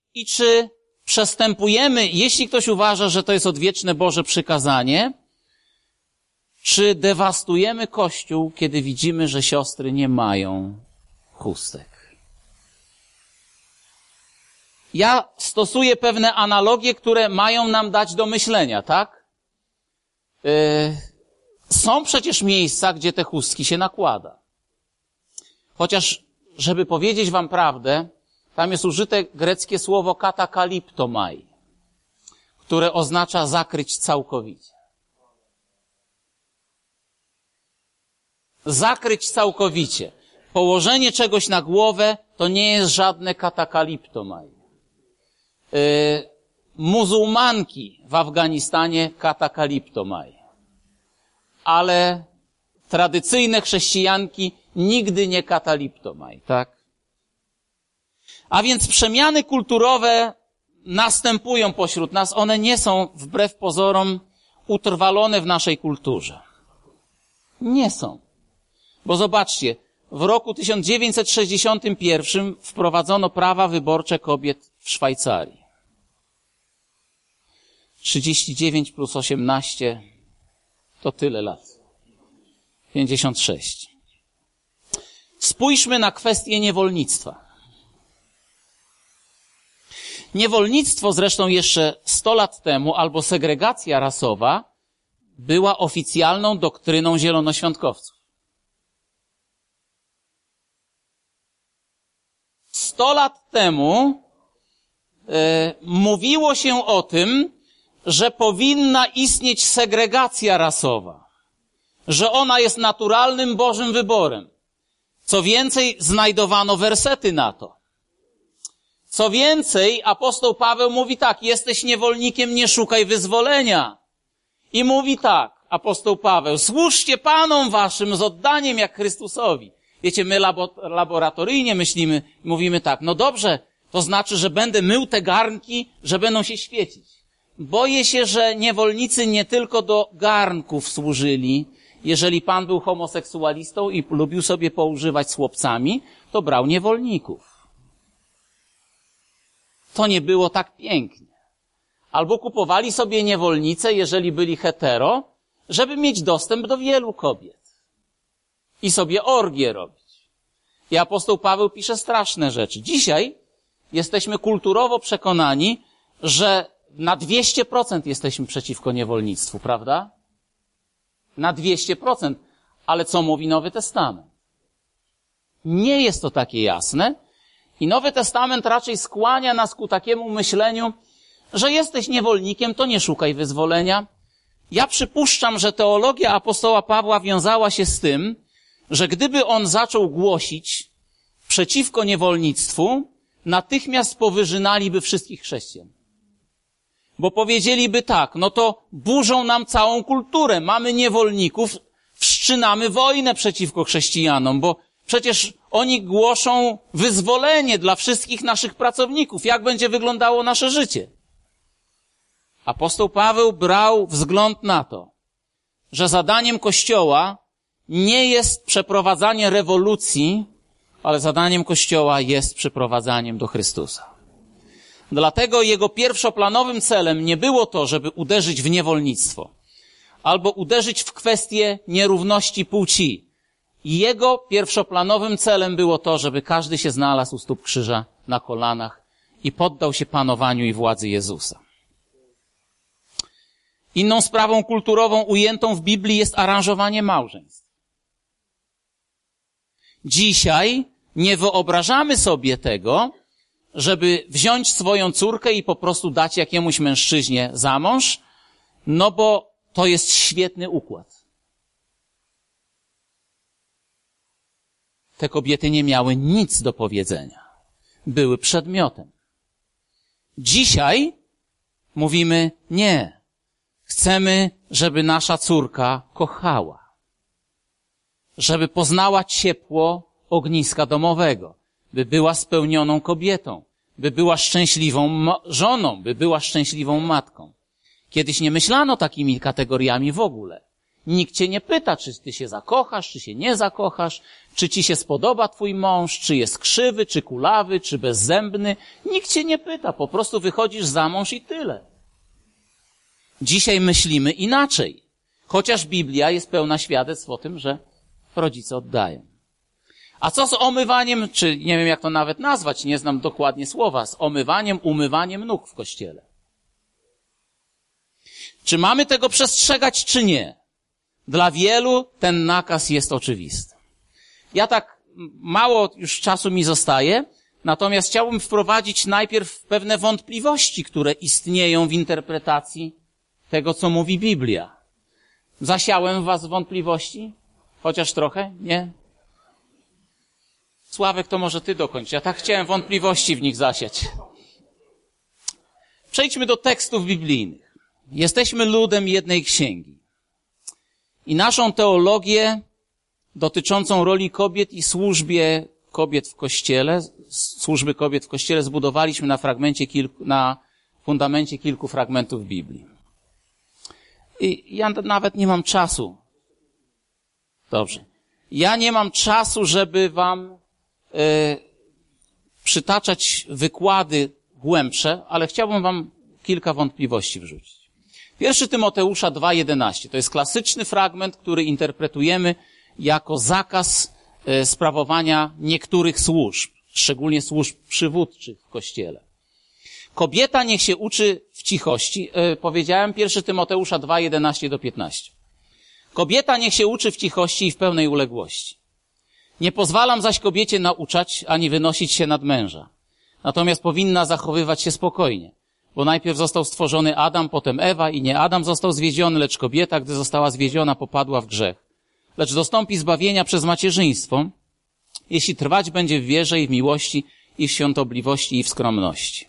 i czy przestępujemy, jeśli ktoś uważa, że to jest odwieczne Boże przykazanie, czy dewastujemy Kościół, kiedy widzimy, że siostry nie mają chustek. Ja stosuję pewne analogie, które mają nam dać do myślenia, tak? Są przecież miejsca, gdzie te chustki się nakłada. Chociaż, żeby powiedzieć wam prawdę, tam jest użyte greckie słowo katakaliptomai, które oznacza zakryć całkowicie. Zakryć całkowicie. Położenie czegoś na głowę to nie jest żadne katakaliptomai. Muzułmanki w Afganistanie katakaliptomai. Ale tradycyjne chrześcijanki nigdy nie kataliptomaj, tak? A więc przemiany kulturowe następują pośród nas. One nie są wbrew pozorom utrwalone w naszej kulturze. Nie są. Bo zobaczcie, w roku 1961 wprowadzono prawa wyborcze kobiet w Szwajcarii. 39 plus 18 to tyle lat. 56. Spójrzmy na kwestię niewolnictwa. Niewolnictwo zresztą jeszcze 100 lat temu, albo segregacja rasowa, była oficjalną doktryną zielonoświątkowców. 100 lat temu mówiło się o tym, że powinna istnieć segregacja rasowa, że ona jest naturalnym Bożym wyborem. Co więcej, znajdowano wersety na to. Co więcej, apostoł Paweł mówi tak, jesteś niewolnikiem, nie szukaj wyzwolenia. I mówi tak, apostoł Paweł, służcie Panom waszym z oddaniem jak Chrystusowi. Wiecie, my laboratoryjnie myślimy, mówimy tak, no dobrze, to znaczy, że będę mył te garnki, że będą się świecić. Boję się, że niewolnicy nie tylko do garnków służyli. Jeżeli pan był homoseksualistą i lubił sobie poużywać z chłopcami, to brał niewolników. To nie było tak pięknie. Albo kupowali sobie niewolnice, jeżeli byli hetero, żeby mieć dostęp do wielu kobiet. I sobie orgie robić. I apostoł Paweł pisze straszne rzeczy. Dzisiaj jesteśmy kulturowo przekonani, że na 200% jesteśmy przeciwko niewolnictwu, prawda? Na 200%. Ale co mówi Nowy Testament? Nie jest to takie jasne. I Nowy Testament raczej skłania nas ku takiemu myśleniu, że jesteś niewolnikiem, to nie szukaj wyzwolenia. Ja przypuszczam, że teologia apostoła Pawła wiązała się z tym, że gdyby on zaczął głosić przeciwko niewolnictwu, natychmiast powyżynaliby wszystkich chrześcijan. Bo powiedzieliby tak, no to burzą nam całą kulturę, mamy niewolników, wszczynamy wojnę przeciwko chrześcijanom, bo przecież oni głoszą wyzwolenie dla wszystkich naszych pracowników. Jak będzie wyglądało nasze życie? Apostoł Paweł brał wzgląd na to, że zadaniem Kościoła nie jest przeprowadzanie rewolucji, ale zadaniem Kościoła jest przyprowadzaniem do Chrystusa. Dlatego jego pierwszoplanowym celem nie było to, żeby uderzyć w niewolnictwo albo uderzyć w kwestię nierówności płci. Jego pierwszoplanowym celem było to, żeby każdy się znalazł u stóp krzyża na kolanach i poddał się panowaniu i władzy Jezusa. Inną sprawą kulturową ujętą w Biblii jest aranżowanie małżeństw. Dzisiaj nie wyobrażamy sobie tego, żeby wziąć swoją córkę i po prostu dać jakiemuś mężczyźnie za mąż, no bo to jest świetny układ. Te kobiety nie miały nic do powiedzenia. Były przedmiotem. Dzisiaj mówimy nie. Chcemy, żeby nasza córka kochała. Żeby poznała ciepło ogniska domowego. By była spełnioną kobietą. By była szczęśliwą żoną. By była szczęśliwą matką. Kiedyś nie myślano takimi kategoriami w ogóle. Nikt cię nie pyta, czy ty się zakochasz, czy się nie zakochasz, czy ci się spodoba twój mąż, czy jest krzywy, czy kulawy, czy bezzębny. Nikt cię nie pyta, po prostu wychodzisz za mąż i tyle. Dzisiaj myślimy inaczej, chociaż Biblia jest pełna świadectw o tym, że rodzice oddają. A co z omywaniem, czy nie wiem jak to nawet nazwać, nie znam dokładnie słowa, z umywaniem nóg w kościele? Czy mamy tego przestrzegać, czy nie? Dla wielu ten nakaz jest oczywisty. Ja tak mało już czasu mi zostaje, natomiast chciałbym wprowadzić najpierw pewne wątpliwości, które istnieją w interpretacji tego, co mówi Biblia. Zasiałem w was wątpliwości? Chociaż trochę? Nie? Sławek, to może ty dokończ. Ja tak chciałem wątpliwości w nich zasiać. Przejdźmy do tekstów biblijnych. Jesteśmy ludem jednej księgi. I naszą teologię dotyczącą roli kobiet i służby kobiet w Kościele zbudowaliśmy na fundamencie kilku fragmentów Biblii. I ja nawet nie mam czasu. Dobrze. Ja nie mam czasu, żeby wam przytaczać wykłady głębsze, ale chciałbym wam kilka wątpliwości wrzucić. 1 Tymoteusza 2:11. To jest klasyczny fragment, który interpretujemy jako zakaz sprawowania niektórych służb, szczególnie służb przywódczych w Kościele. Kobieta niech się uczy w cichości. Powiedziałem 1 Tymoteusza 2:11-15. Kobieta niech się uczy w cichości i w pełnej uległości. Nie pozwalam zaś kobiecie nauczać, ani wynosić się nad męża. Natomiast powinna zachowywać się spokojnie. Bo najpierw został stworzony Adam, potem Ewa i nie Adam został zwiedziony, lecz kobieta, gdy została zwiedziona, popadła w grzech. Lecz dostąpi zbawienia przez macierzyństwo, jeśli trwać będzie w wierze i w miłości, i w świątobliwości, i w skromności.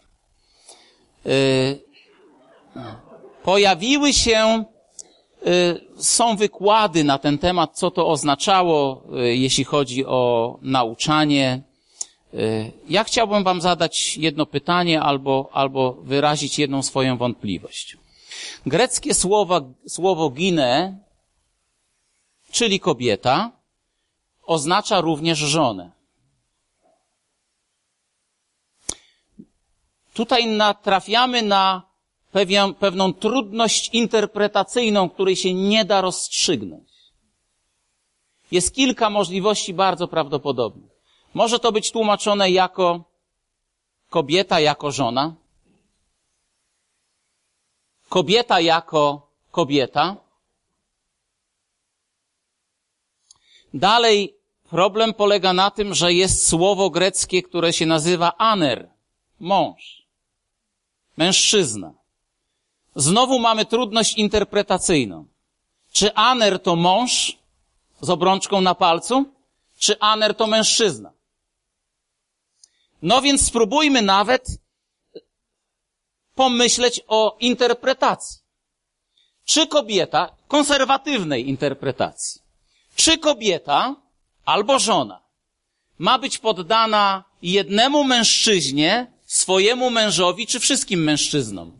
Pojawiły się, są wykłady na ten temat, co to oznaczało, jeśli chodzi o nauczanie. Ja chciałbym wam zadać jedno pytanie albo wyrazić jedną swoją wątpliwość. Greckie słowo gine, czyli kobieta, oznacza również żonę. Tutaj natrafiamy na pewną trudność interpretacyjną, której się nie da rozstrzygnąć. Jest kilka możliwości bardzo prawdopodobnych. Może to być tłumaczone jako kobieta jako żona, kobieta jako kobieta. Dalej problem polega na tym, że jest słowo greckie, które się nazywa aner, mąż, mężczyzna. Znowu mamy trudność interpretacyjną. Czy aner to mąż z obrączką na palcu, czy aner to mężczyzna? No więc spróbujmy nawet pomyśleć o interpretacji. Czy kobieta, konserwatywnej interpretacji, czy kobieta albo żona ma być poddana jednemu mężczyźnie, swojemu mężowi, czy wszystkim mężczyznom?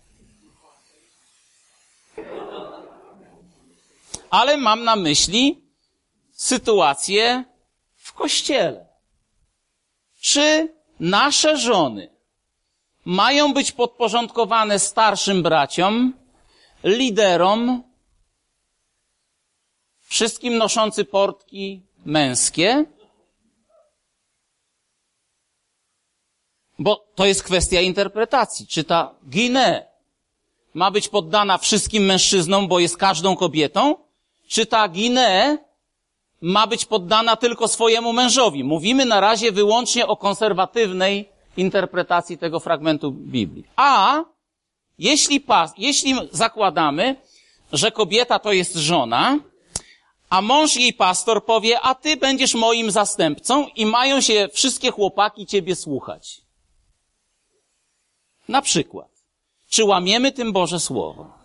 Ale mam na myśli sytuację w Kościele. Czy nasze żony mają być podporządkowane starszym braciom, liderom, wszystkim noszący portki męskie? Bo to jest kwestia interpretacji. Czy ta ginę ma być poddana wszystkim mężczyznom, bo jest każdą kobietą? Czy ta ginę ma być poddana tylko swojemu mężowi? Mówimy na razie wyłącznie o konserwatywnej interpretacji tego fragmentu Biblii. A jeśli zakładamy, że kobieta to jest żona, a mąż jej pastor powie, a ty będziesz moim zastępcą i mają się wszystkie chłopaki ciebie słuchać. Na przykład, czy łamiemy tym Boże Słowo?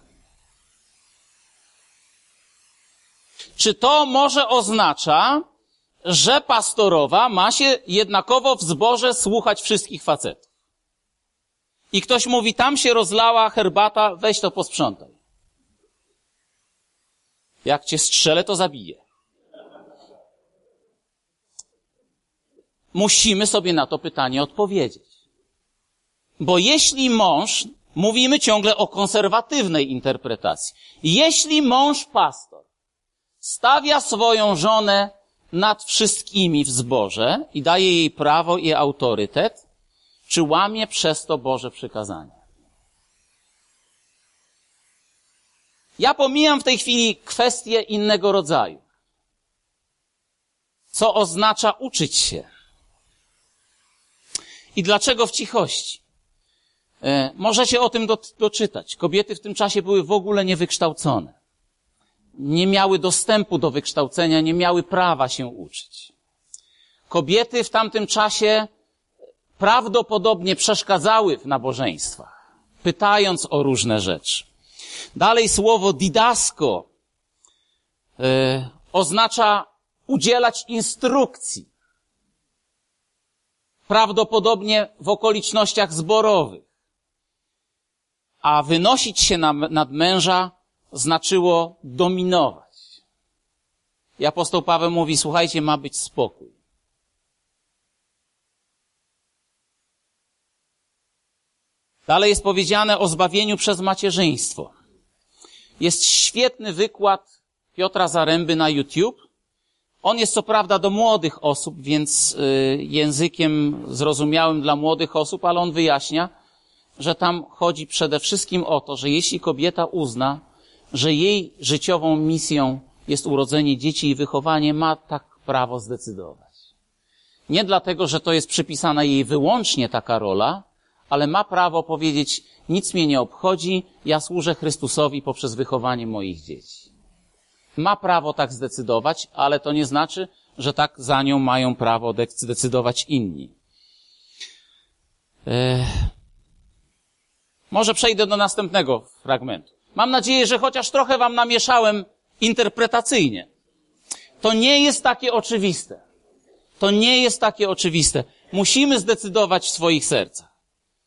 Czy to może oznacza, że pastorowa ma się jednakowo w zborze słuchać wszystkich facetów? I ktoś mówi, tam się rozlała herbata, weź to posprzątaj. Jak cię strzelę, to zabiję. Musimy sobie na to pytanie odpowiedzieć. Bo jeśli mąż, mówimy ciągle o konserwatywnej interpretacji, jeśli mąż pastor stawia swoją żonę nad wszystkimi w zborze i daje jej prawo i autorytet, czy łamie przez to Boże przykazanie? Ja pomijam w tej chwili kwestie innego rodzaju. Co oznacza uczyć się? I dlaczego w cichości? Możecie o tym doczytać. Kobiety w tym czasie były w ogóle niewykształcone. Nie miały dostępu do wykształcenia, nie miały prawa się uczyć. Kobiety w tamtym czasie prawdopodobnie przeszkadzały w nabożeństwach, pytając o różne rzeczy. Dalej słowo didasko oznacza udzielać instrukcji. Prawdopodobnie w okolicznościach zborowych. A wynosić się nad męża znaczyło dominować. I apostoł Paweł mówi, słuchajcie, ma być spokój. Dalej jest powiedziane o zbawieniu przez macierzyństwo. Jest świetny wykład Piotra Zaręby na YouTube. On jest co prawda do młodych osób, więc językiem zrozumiałym dla młodych osób, ale on wyjaśnia, że tam chodzi przede wszystkim o to, że jeśli kobieta uzna, że jej życiową misją jest urodzenie dzieci i wychowanie, ma tak prawo zdecydować. Nie dlatego, że to jest przypisana jej wyłącznie taka rola, ale ma prawo powiedzieć, nic mnie nie obchodzi, ja służę Chrystusowi poprzez wychowanie moich dzieci. Ma prawo tak zdecydować, ale to nie znaczy, że tak za nią mają prawo zdecydować inni. Może przejdę do następnego fragmentu. Mam nadzieję, że chociaż trochę wam namieszałem interpretacyjnie. To nie jest takie oczywiste. To nie jest takie oczywiste. Musimy zdecydować w swoich sercach.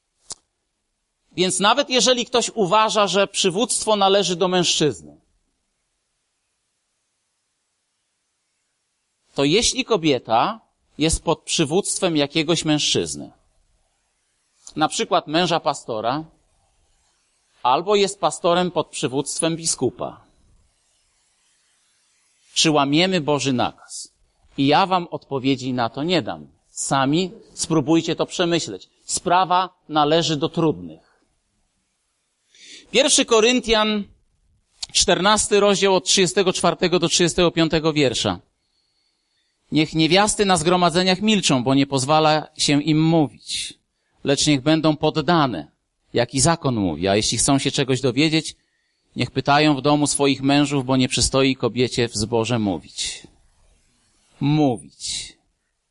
Więc nawet jeżeli ktoś uważa, że przywództwo należy do mężczyzny, to jeśli kobieta jest pod przywództwem jakiegoś mężczyzny, na przykład męża pastora, albo jest pastorem pod przywództwem biskupa, czy łamiemy Boży nakaz? I ja wam odpowiedzi na to nie dam. Sami spróbujcie to przemyśleć. Sprawa należy do trudnych. 1 Koryntian, 14 rozdział od 34 do 35 wiersza. Niech niewiasty na zgromadzeniach milczą, bo nie pozwala się im mówić, lecz niech będą poddane, jak i zakon mówi. A jeśli chcą się czegoś dowiedzieć, niech pytają w domu swoich mężów, bo nie przystoi kobiecie w zborze mówić. Mówić.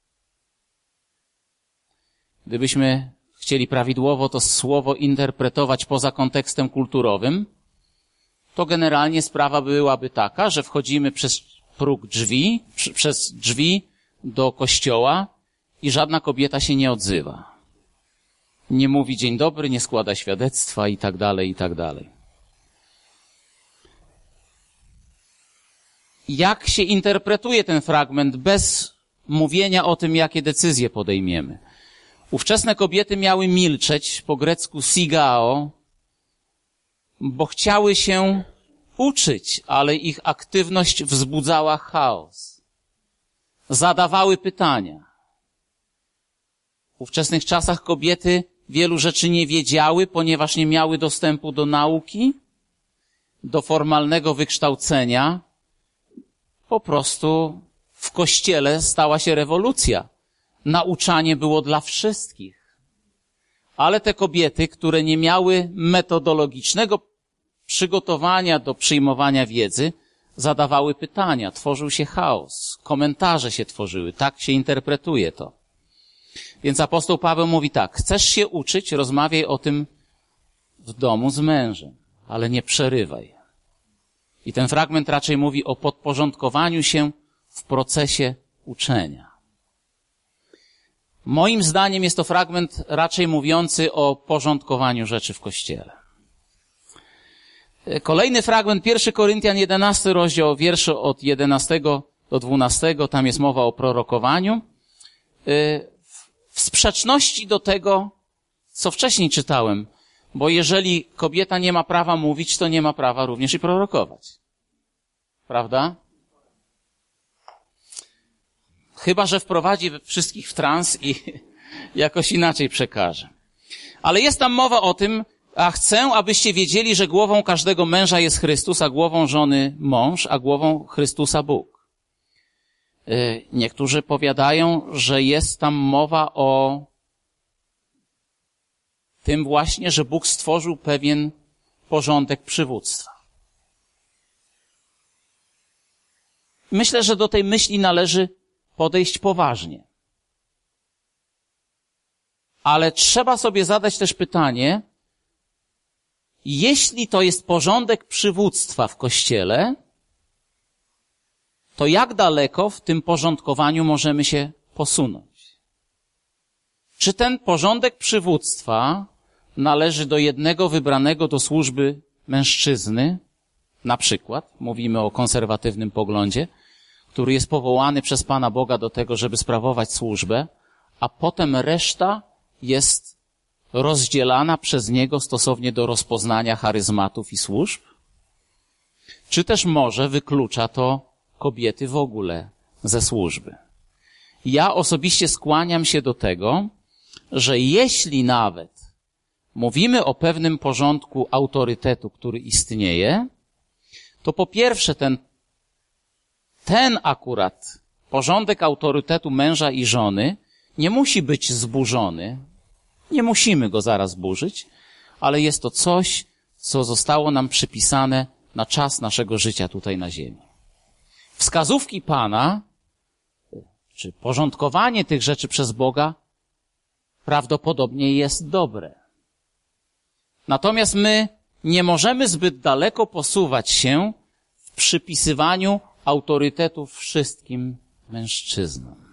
Gdybyśmy chcieli prawidłowo to słowo interpretować poza kontekstem kulturowym, to generalnie sprawa byłaby taka, że wchodzimy przez próg drzwi, przez drzwi do kościoła i żadna kobieta się nie odzywa. Nie mówi dzień dobry, nie składa świadectwa i tak dalej, i tak dalej. Jak się interpretuje ten fragment bez mówienia o tym, jakie decyzje podejmiemy? Ówczesne kobiety miały milczeć, po grecku sigao, bo chciały się uczyć, ale ich aktywność wzbudzała chaos. Zadawały pytania. W ówczesnych czasach kobiety wielu rzeczy nie wiedziały, ponieważ nie miały dostępu do nauki, do formalnego wykształcenia. Po prostu w kościele stała się rewolucja. Nauczanie było dla wszystkich. Ale te kobiety, które nie miały metodologicznego przygotowania do przyjmowania wiedzy, zadawały pytania, tworzył się chaos, komentarze się tworzyły, tak się interpretuje to. Więc apostoł Paweł mówi tak, chcesz się uczyć, rozmawiaj o tym w domu z mężem, ale nie przerywaj. I ten fragment raczej mówi o podporządkowaniu się w procesie uczenia. Moim zdaniem jest to fragment raczej mówiący o porządkowaniu rzeczy w Kościele. Kolejny fragment, 1 Koryntian 11 rozdział, wiersze od 11 do 12, tam jest mowa o prorokowaniu. W sprzeczności do tego, co wcześniej czytałem, bo jeżeli kobieta nie ma prawa mówić, to nie ma prawa również i prorokować. Prawda? Chyba że wprowadzi wszystkich w trans i jakoś inaczej przekaże. Ale jest tam mowa o tym, a chcę, abyście wiedzieli, że głową każdego męża jest Chrystus, a głową żony mąż, a głową Chrystusa Bóg. Niektórzy powiadają, że jest tam mowa o tym właśnie, że Bóg stworzył pewien porządek przywództwa. Myślę, że do tej myśli należy podejść poważnie. Ale trzeba sobie zadać też pytanie, jeśli to jest porządek przywództwa w Kościele, to jak daleko w tym porządkowaniu możemy się posunąć? Czy ten porządek przywództwa należy do jednego wybranego do służby mężczyzny, na przykład, mówimy o konserwatywnym poglądzie, który jest powołany przez Pana Boga do tego, żeby sprawować służbę, a potem reszta jest rozdzielana przez Niego stosownie do rozpoznania charyzmatów i służb? Czy też może wyklucza to kobiety w ogóle ze służby? Ja osobiście skłaniam się do tego, że jeśli nawet mówimy o pewnym porządku autorytetu, który istnieje, to po pierwsze ten akurat porządek autorytetu męża i żony nie musi być zburzony. Nie musimy go zaraz burzyć, ale jest to coś, co zostało nam przypisane na czas naszego życia tutaj na ziemi. Wskazówki Pana, czy porządkowanie tych rzeczy przez Boga prawdopodobnie jest dobre. Natomiast my nie możemy zbyt daleko posuwać się w przypisywaniu autorytetu wszystkim mężczyznom.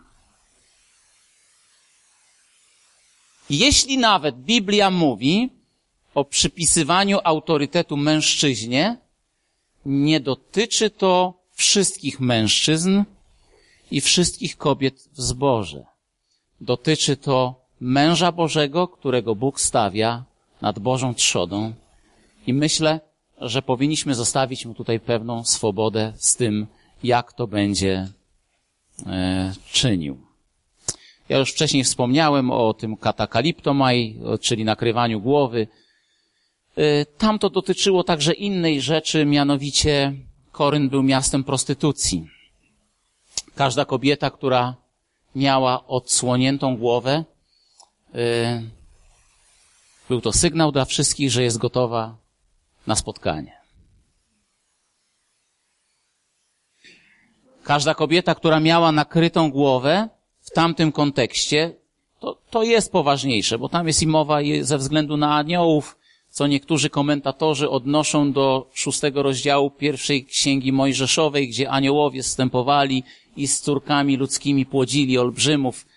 Jeśli nawet Biblia mówi o przypisywaniu autorytetu mężczyźnie, nie dotyczy to wszystkich mężczyzn i wszystkich kobiet w zborze. Dotyczy to męża Bożego, którego Bóg stawia nad Bożą trzodą i myślę, że powinniśmy zostawić mu tutaj pewną swobodę z tym, jak to będzie czynił. Ja już wcześniej wspomniałem o tym katakaliptomai, czyli nakrywaniu głowy. Tam to dotyczyło także innej rzeczy, mianowicie Koryn był miastem prostytucji. Każda kobieta, która miała odsłoniętą głowę, był to sygnał dla wszystkich, że jest gotowa na spotkanie. Każda kobieta, która miała nakrytą głowę, w tamtym kontekście, to jest poważniejsze, bo tam jest i mowa ze względu na aniołów, co niektórzy komentatorzy odnoszą do 6 rozdziału pierwszej Księgi Mojżeszowej, gdzie aniołowie zstępowali i z córkami ludzkimi płodzili olbrzymów.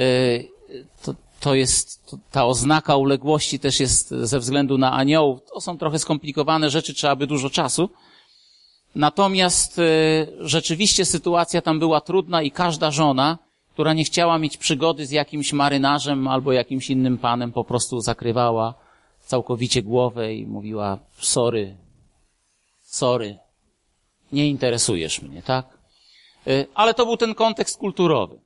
Ta oznaka uległości też jest ze względu na aniołów. To są trochę skomplikowane rzeczy, trzeba by dużo czasu. Natomiast rzeczywiście sytuacja tam była trudna i każda żona, która nie chciała mieć przygody z jakimś marynarzem albo jakimś innym panem, po prostu zakrywała całkowicie głowę i mówiła sorry, nie interesujesz mnie, tak? Ale to był ten kontekst kulturowy.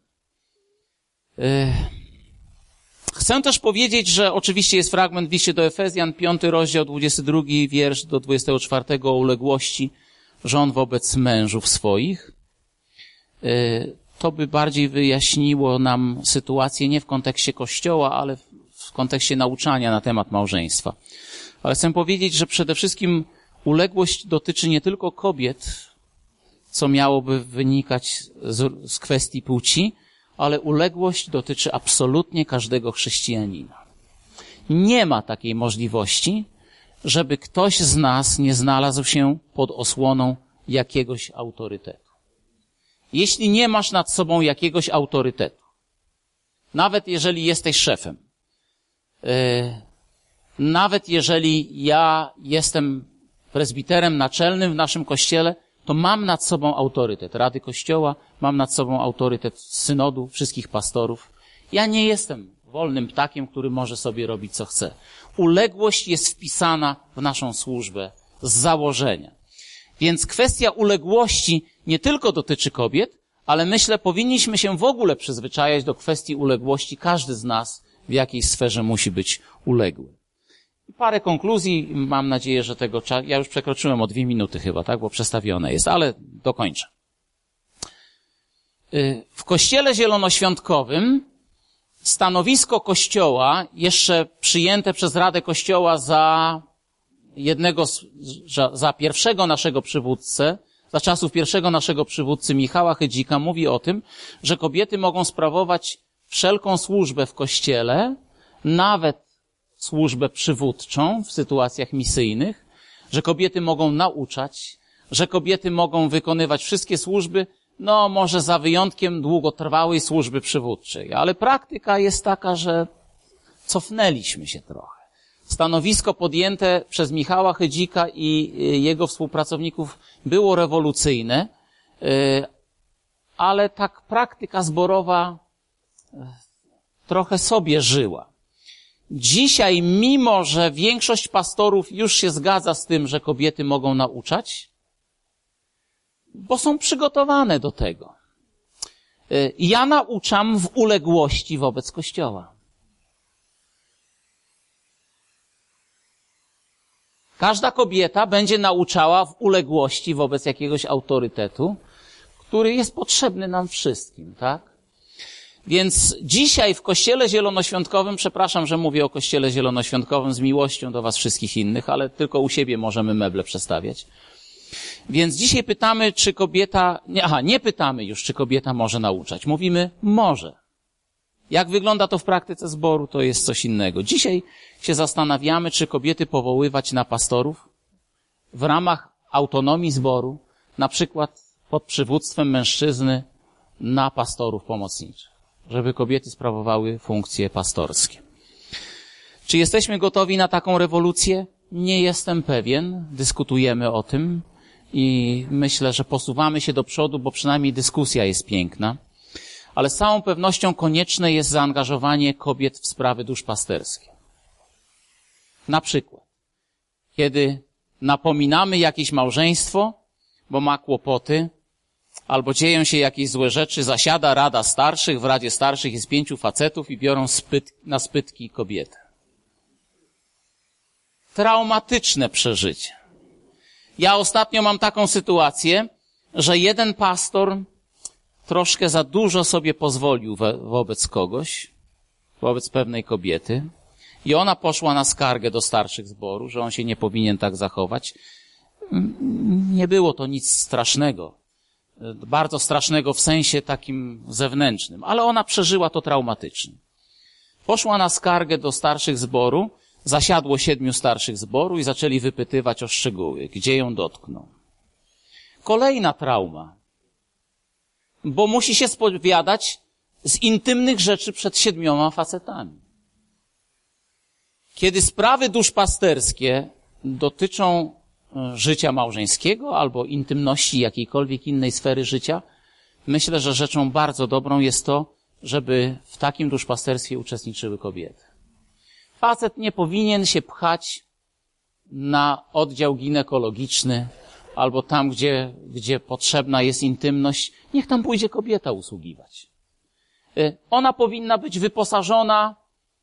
Chcę też powiedzieć, że oczywiście jest fragment w liście do Efezjan, 5 rozdział, 22 wiersz do 24 o uległości żon wobec mężów swoich. To by bardziej wyjaśniło nam sytuację nie w kontekście Kościoła, ale w kontekście nauczania na temat małżeństwa. Ale chcę powiedzieć, że przede wszystkim uległość dotyczy nie tylko kobiet, co miałoby wynikać z kwestii płci, ale uległość dotyczy absolutnie każdego chrześcijanina. Nie ma takiej możliwości, żeby ktoś z nas nie znalazł się pod osłoną jakiegoś autorytetu. Jeśli nie masz nad sobą jakiegoś autorytetu, nawet jeżeli jesteś szefem, nawet jeżeli ja jestem prezbiterem naczelnym w naszym kościele, to mam nad sobą autorytet Rady Kościoła, mam nad sobą autorytet synodu, wszystkich pastorów. Ja nie jestem wolnym ptakiem, który może sobie robić co chce. Uległość jest wpisana w naszą służbę z założenia. Więc kwestia uległości nie tylko dotyczy kobiet, ale myślę, powinniśmy się w ogóle przyzwyczajać do kwestii uległości. Każdy z nas w jakiejś sferze musi być uległy. Parę konkluzji, mam nadzieję, że tego czasu, ja już przekroczyłem o 2 minuty chyba, tak, bo przestawione jest, ale dokończę. W Kościele Zielonoświątkowym stanowisko Kościoła, jeszcze przyjęte przez Radę Kościoła za pierwszego naszego przywódcę, za czasów pierwszego naszego przywódcy Michała Chydzika, mówi o tym, że kobiety mogą sprawować wszelką służbę w Kościele, nawet służbę przywódczą w sytuacjach misyjnych, że kobiety mogą nauczać, że kobiety mogą wykonywać wszystkie służby, no może za wyjątkiem długotrwałej służby przywódczej. Ale praktyka jest taka, że cofnęliśmy się trochę. Stanowisko podjęte przez Michała Chydzika i jego współpracowników było rewolucyjne, ale tak praktyka zborowa trochę sobie żyła. Dzisiaj, mimo że większość pastorów już się zgadza z tym, że kobiety mogą nauczać, bo są przygotowane do tego. Ja nauczam w uległości wobec Kościoła. Każda kobieta będzie nauczała w uległości wobec jakiegoś autorytetu, który jest potrzebny nam wszystkim, tak? Więc dzisiaj w Kościele Zielonoświątkowym, przepraszam, że mówię o Kościele Zielonoświątkowym z miłością do was wszystkich innych, ale tylko u siebie możemy meble przestawiać. Więc dzisiaj pytamy, czy kobieta, nie pytamy już, czy kobieta może nauczać. Mówimy, może. Jak wygląda to w praktyce zboru, to jest coś innego. Dzisiaj się zastanawiamy, czy kobiety powoływać na pastorów w ramach autonomii zboru, na przykład pod przywództwem mężczyzny na pastorów pomocniczych, żeby kobiety sprawowały funkcje pastorskie. Czy jesteśmy gotowi na taką rewolucję? Nie jestem pewien. Dyskutujemy o tym i myślę, że posuwamy się do przodu, bo przynajmniej dyskusja jest piękna. Ale z całą pewnością konieczne jest zaangażowanie kobiet w sprawy duszpasterskie. Na przykład, kiedy napominamy jakieś małżeństwo, bo ma kłopoty, albo dzieją się jakieś złe rzeczy, zasiada Rada Starszych, w Radzie Starszych jest 5 facetów i biorą na spytki kobietę. Traumatyczne przeżycie. Ja ostatnio mam taką sytuację, że jeden pastor troszkę za dużo sobie pozwolił wobec kogoś, wobec pewnej kobiety i ona poszła na skargę do starszych zboru, że on się nie powinien tak zachować. Nie było to nic strasznego, bardzo strasznego w sensie takim zewnętrznym, ale ona przeżyła to traumatycznie. Poszła na skargę do starszych zboru, zasiadło 7 starszych zboru i zaczęli wypytywać o szczegóły, gdzie ją dotkną. Kolejna trauma, bo musi się spowiadać z intymnych rzeczy przed 7 facetami. Kiedy sprawy duszpasterskie dotyczą życia małżeńskiego albo intymności jakiejkolwiek innej sfery życia, myślę, że rzeczą bardzo dobrą jest to, żeby w takim duszpasterstwie uczestniczyły kobiety. Facet nie powinien się pchać na oddział ginekologiczny albo tam, gdzie potrzebna jest intymność. Niech tam pójdzie kobieta usługiwać. Ona powinna być wyposażona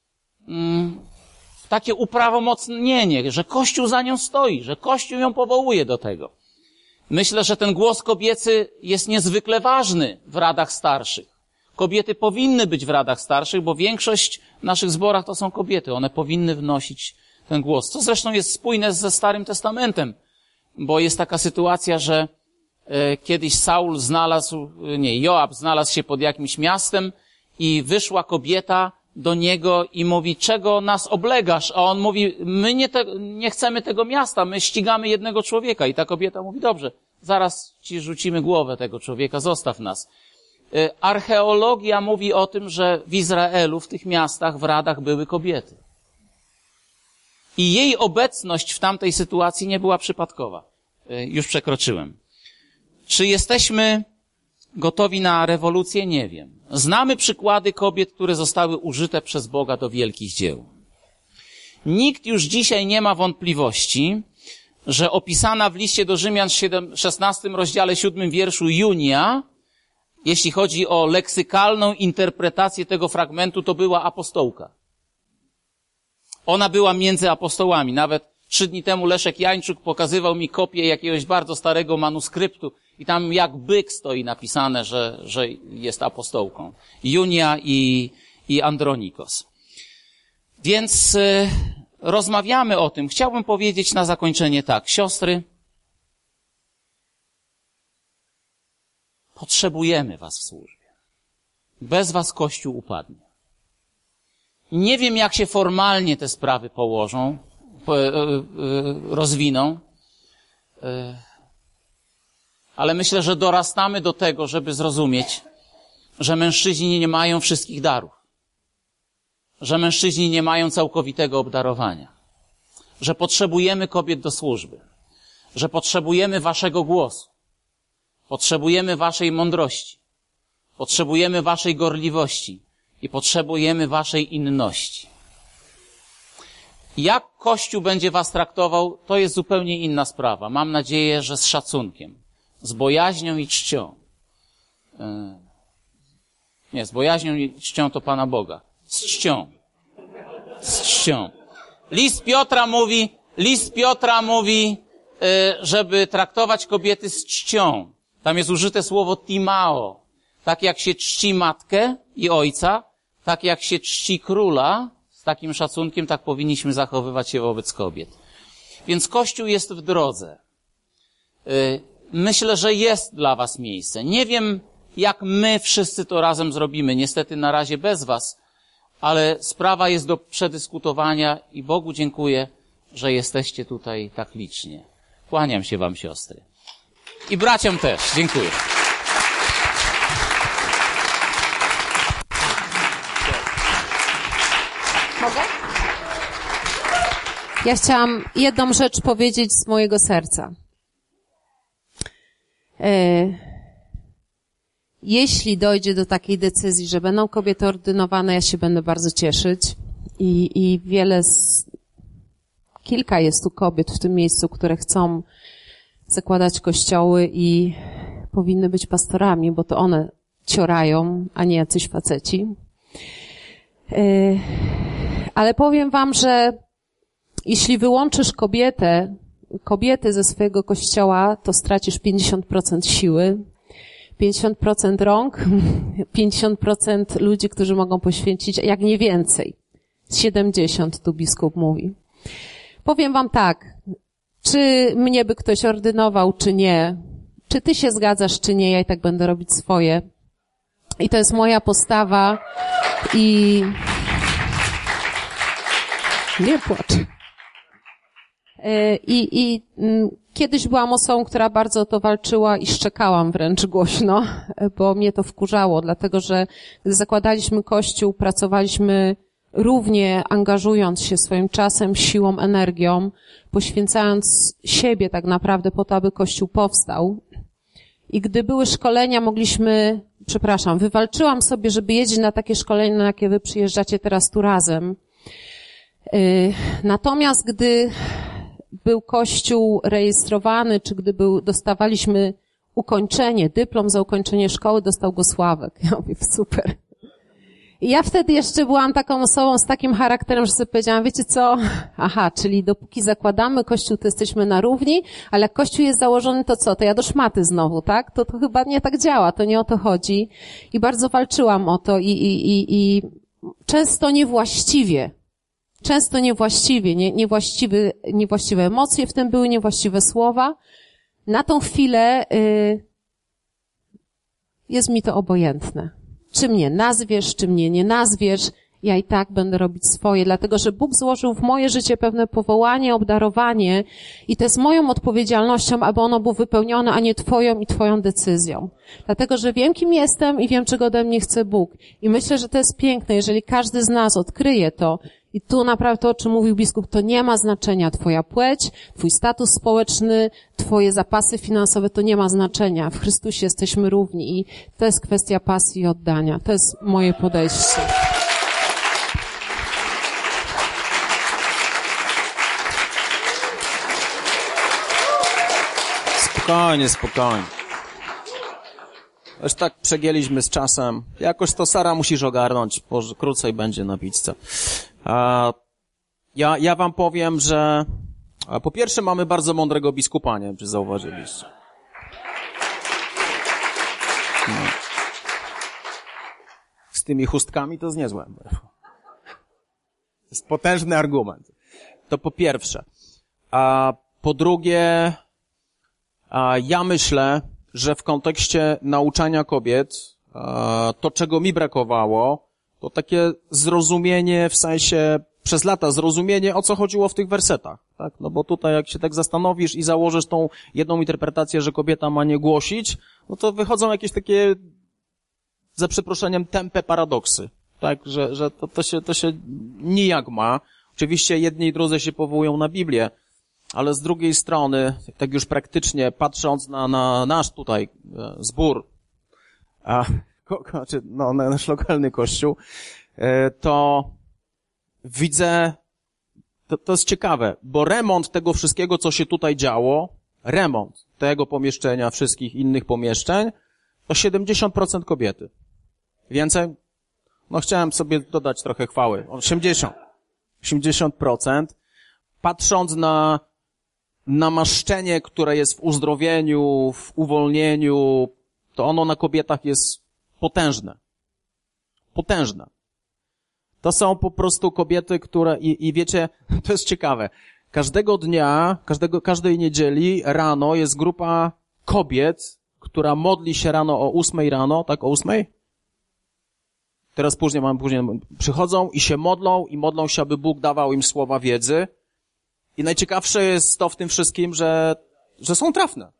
w takie uprawomocnienie, że Kościół za nią stoi, że Kościół ją powołuje do tego. Myślę, że ten głos kobiecy jest niezwykle ważny w radach starszych. Kobiety powinny być w radach starszych, bo większość w naszych zborach to są kobiety. One powinny wnosić ten głos. Co zresztą jest spójne ze Starym Testamentem, bo jest taka sytuacja, że kiedyś Joab znalazł się pod jakimś miastem i wyszła kobieta do niego i mówi, czego nas oblegasz? A on mówi, my nie chcemy tego miasta, my ścigamy jednego człowieka. I ta kobieta mówi, dobrze, zaraz ci rzucimy głowę tego człowieka, zostaw nas. Archeologia mówi o tym, że w Izraelu, w tych miastach, w radach były kobiety. I jej obecność w tamtej sytuacji nie była przypadkowa. Już przekroczyłem. Czy jesteśmy gotowi na rewolucję? Nie wiem. Znamy przykłady kobiet, które zostały użyte przez Boga do wielkich dzieł. Nikt już dzisiaj nie ma wątpliwości, że opisana w liście do Rzymian 16 rozdziale 7 wierszu Junia, jeśli chodzi o leksykalną interpretację tego fragmentu, to była apostołka. Ona była między apostołami. Nawet 3 dni temu Leszek Jańczuk pokazywał mi kopię jakiegoś bardzo starego manuskryptu i tam jak byk stoi napisane, że jest apostołką. Junia i Andronikos. Więc rozmawiamy o tym. Chciałbym powiedzieć na zakończenie tak. Siostry, potrzebujemy was w służbie. Bez was Kościół upadnie. Nie wiem, jak się formalnie te sprawy położą, rozwiną, ale myślę, że dorastamy do tego, żeby zrozumieć, że mężczyźni nie mają wszystkich darów, że mężczyźni nie mają całkowitego obdarowania, że potrzebujemy kobiet do służby, że potrzebujemy waszego głosu, potrzebujemy waszej mądrości, potrzebujemy waszej gorliwości i potrzebujemy waszej inności. Jak Kościół będzie was traktował, to jest zupełnie inna sprawa. Mam nadzieję, że z szacunkiem, z bojaźnią i czcią. Nie, z bojaźnią i czcią to Pana Boga. Z czcią. Z czcią. List Piotra mówi, żeby traktować kobiety z czcią. Tam jest użyte słowo timao. Tak jak się czci matkę i ojca, tak jak się czci króla, z takim szacunkiem, tak powinniśmy zachowywać się wobec kobiet. Więc Kościół jest w drodze. Myślę, że jest dla was miejsce. Nie wiem, jak my wszyscy to razem zrobimy. Niestety na razie bez was, ale sprawa jest do przedyskutowania i Bogu dziękuję, że jesteście tutaj tak licznie. Kłaniam się wam, siostry. I braciom też. Dziękuję. Mogę? Ja chciałam jedną rzecz powiedzieć z mojego serca. Jeśli dojdzie do takiej decyzji, że będą kobiety ordynowane, ja się będę bardzo cieszyć i kilka jest tu kobiet w tym miejscu, które chcą zakładać kościoły i powinny być pastorami, bo to one ciorają, a nie jacyś faceci. Ale powiem wam, że jeśli wyłączysz kobiety ze swojego kościoła, to stracisz 50% siły, 50% rąk, 50% ludzi, którzy mogą poświęcić, jak nie więcej. 70 tu biskup mówi. Powiem wam tak, czy mnie by ktoś ordynował, czy nie, czy ty się zgadzasz, czy nie, ja i tak będę robić swoje. I to jest moja postawa i... Nie płacz. Kiedyś byłam osobą, która bardzo o to walczyła i szczekałam wręcz głośno, bo mnie to wkurzało, dlatego że gdy zakładaliśmy Kościół, pracowaliśmy równie angażując się swoim czasem, siłą, energią, poświęcając siebie tak naprawdę po to, aby Kościół powstał. I gdy były szkolenia, wywalczyłam sobie, żeby jeździć na takie szkolenia, na jakie wy przyjeżdżacie teraz tu razem. Natomiast gdy był Kościół rejestrowany, czy gdy dostawaliśmy dyplom za ukończenie szkoły, dostał go Sławek. Ja mówię, super. I ja wtedy jeszcze byłam taką osobą z takim charakterem, że sobie powiedziałam, wiecie co? Czyli dopóki zakładamy Kościół, to jesteśmy na równi, ale jak Kościół jest założony, to co? To ja do szmaty znowu, tak? To chyba nie tak działa, to nie o to chodzi. I bardzo walczyłam o to i często niewłaściwie, niewłaściwe emocje w tym były, niewłaściwe słowa. Na tą chwilę jest mi to obojętne. Czy mnie nazwiesz, czy mnie nie nazwiesz, ja i tak będę robić swoje, dlatego że Bóg złożył w moje życie pewne powołanie, obdarowanie i to jest moją odpowiedzialnością, aby ono było wypełnione, a nie twoją i twoją decyzją. Dlatego, że wiem, kim jestem i wiem, czego ode mnie chce Bóg. I myślę, że to jest piękne, jeżeli każdy z nas odkryje to I tu naprawdę to, o czym mówił biskup, to nie ma znaczenia twoja płeć, twój status społeczny, twoje zapasy finansowe, to nie ma znaczenia. W Chrystusie jesteśmy równi i to jest kwestia pasji i oddania. To jest moje podejście. Spokojnie. Już tak przegięliśmy z czasem. Jakoś to, Sara, musisz ogarnąć, bo krócej będzie na pizzę. Ja wam powiem, że po pierwsze mamy bardzo mądrego biskupa, nie wiem, czy zauważyliście. No. Z tymi chustkami to jest niezłe. To jest potężny argument. To po pierwsze. A po drugie, ja myślę, że w kontekście nauczania kobiet, to czego mi brakowało, to takie zrozumienie, w sensie przez lata zrozumienie, o co chodziło w tych wersetach, tak? No bo tutaj jak się tak zastanowisz i założysz tą jedną interpretację, że kobieta ma nie głosić, no to wychodzą jakieś takie, za przeproszeniem, tępe paradoksy, tak? Że to się nijak ma. Oczywiście jedni i drudzy się powołują na Biblię, ale z drugiej strony, tak już praktycznie patrząc na nasz tutaj zbór, nasz lokalny kościół, to widzę, to jest ciekawe, bo remont tego wszystkiego, co się tutaj działo, remont tego pomieszczenia, wszystkich innych pomieszczeń, to 70% kobiety. Więcej? No chciałem sobie dodać trochę chwały. 80%. Patrząc na namaszczenie, które jest w uzdrowieniu, w uwolnieniu, to ono na kobietach jest potężne. Potężne. To są po prostu kobiety, które, i wiecie, to jest ciekawe, każdego dnia, każdej niedzieli rano jest grupa kobiet, która modli się rano o 8 rano, tak, o 8? Teraz później przychodzą i się modlą się, aby Bóg dawał im słowa wiedzy. I najciekawsze jest to w tym wszystkim, że są trafne.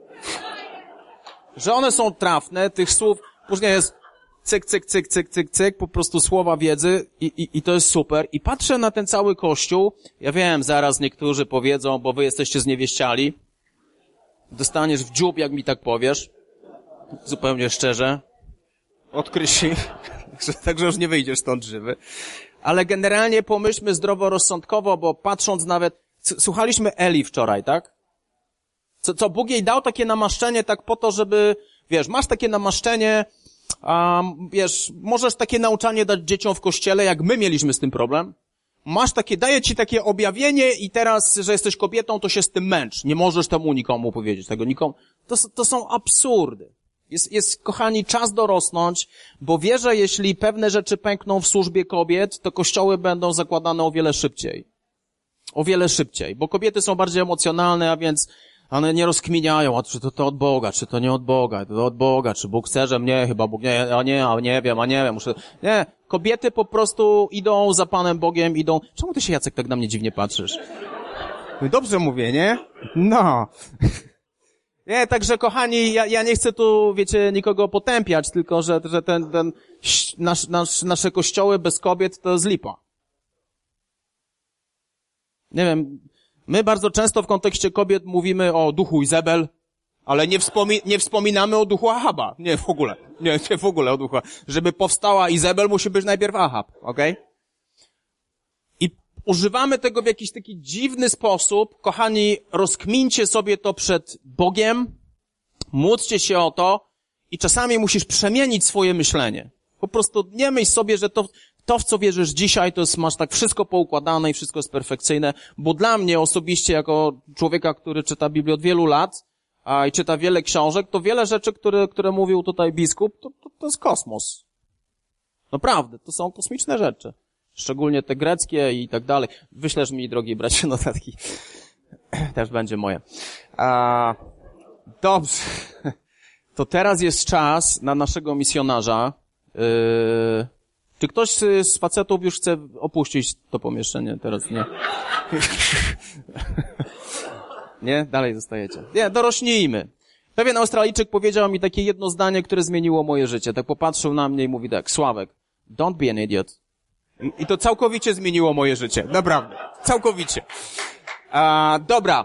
Że one są trafne, tych słów, później jest cyk, po prostu słowa wiedzy i to jest super. I patrzę na ten cały kościół, ja wiem, zaraz niektórzy powiedzą, bo wy jesteście zniewieściali. Dostaniesz w dziób, jak mi tak powiesz. Zupełnie szczerze. Od Krysi. Także już nie wyjdziesz stąd żywy. Ale generalnie pomyślmy zdroworozsądkowo, bo patrząc nawet, słuchaliśmy Eli wczoraj, tak? Co Bóg jej dał takie namaszczenie tak po to, żeby, wiesz, masz takie namaszczenie, wiesz, możesz takie nauczanie dać dzieciom w kościele, jak my mieliśmy z tym problem. Daje ci takie objawienie i teraz, że jesteś kobietą, to się z tym męcz. Nie możesz temu nikomu powiedzieć, tego nikomu. To są absurdy. Jest, kochani, czas dorosnąć, bo wierzę, jeśli pewne rzeczy pękną w służbie kobiet, to kościoły będą zakładane o wiele szybciej. O wiele szybciej, bo kobiety są bardziej emocjonalne, a więc one nie rozkminiają, a czy to od Boga, czy to nie od Boga, to od Boga, czy Bóg chce, że mnie, chyba Bóg nie wiem, Nie, kobiety po prostu idą za Panem Bogiem, Czemu ty się, Jacek, tak na mnie dziwnie patrzysz? Dobrze mówię, nie? No. Nie, także kochani, ja nie chcę tu, wiecie, nikogo potępiać, tylko że nasze kościoły bez kobiet to jest lipa. Nie wiem, my bardzo często w kontekście kobiet mówimy o duchu Izabel, ale nie wspominamy o duchu Ahaba. Nie, w ogóle. Nie w ogóle o duchu. Żeby powstała Izabel, musi być najpierw Ahab, okej? I używamy tego w jakiś taki dziwny sposób. Kochani, rozkmincie sobie to przed Bogiem, módlcie się o to i czasami musisz przemienić swoje myślenie. Po prostu nie myśl sobie, że to, w co wierzysz dzisiaj, to jest, masz tak wszystko poukładane i wszystko jest perfekcyjne, bo dla mnie osobiście, jako człowieka, który czyta Biblię od wielu lat, i czyta wiele książek, to wiele rzeczy, które mówił tutaj biskup, to jest kosmos. Naprawdę, to są kosmiczne rzeczy. Szczególnie te greckie i tak dalej. Wyślesz mi, drogi bracie, notatki. Też będzie moje. Dobrze. To teraz jest czas na naszego misjonarza. Czy ktoś z facetów już chce opuścić to pomieszczenie? Teraz nie. Nie? Dalej zostajecie. Nie, dorośnijmy. Pewien Australijczyk powiedział mi takie jedno zdanie, które zmieniło moje życie. Tak popatrzył na mnie i mówi tak: Sławek, don't be an idiot. I to całkowicie zmieniło moje życie. Naprawdę. Całkowicie. Dobra.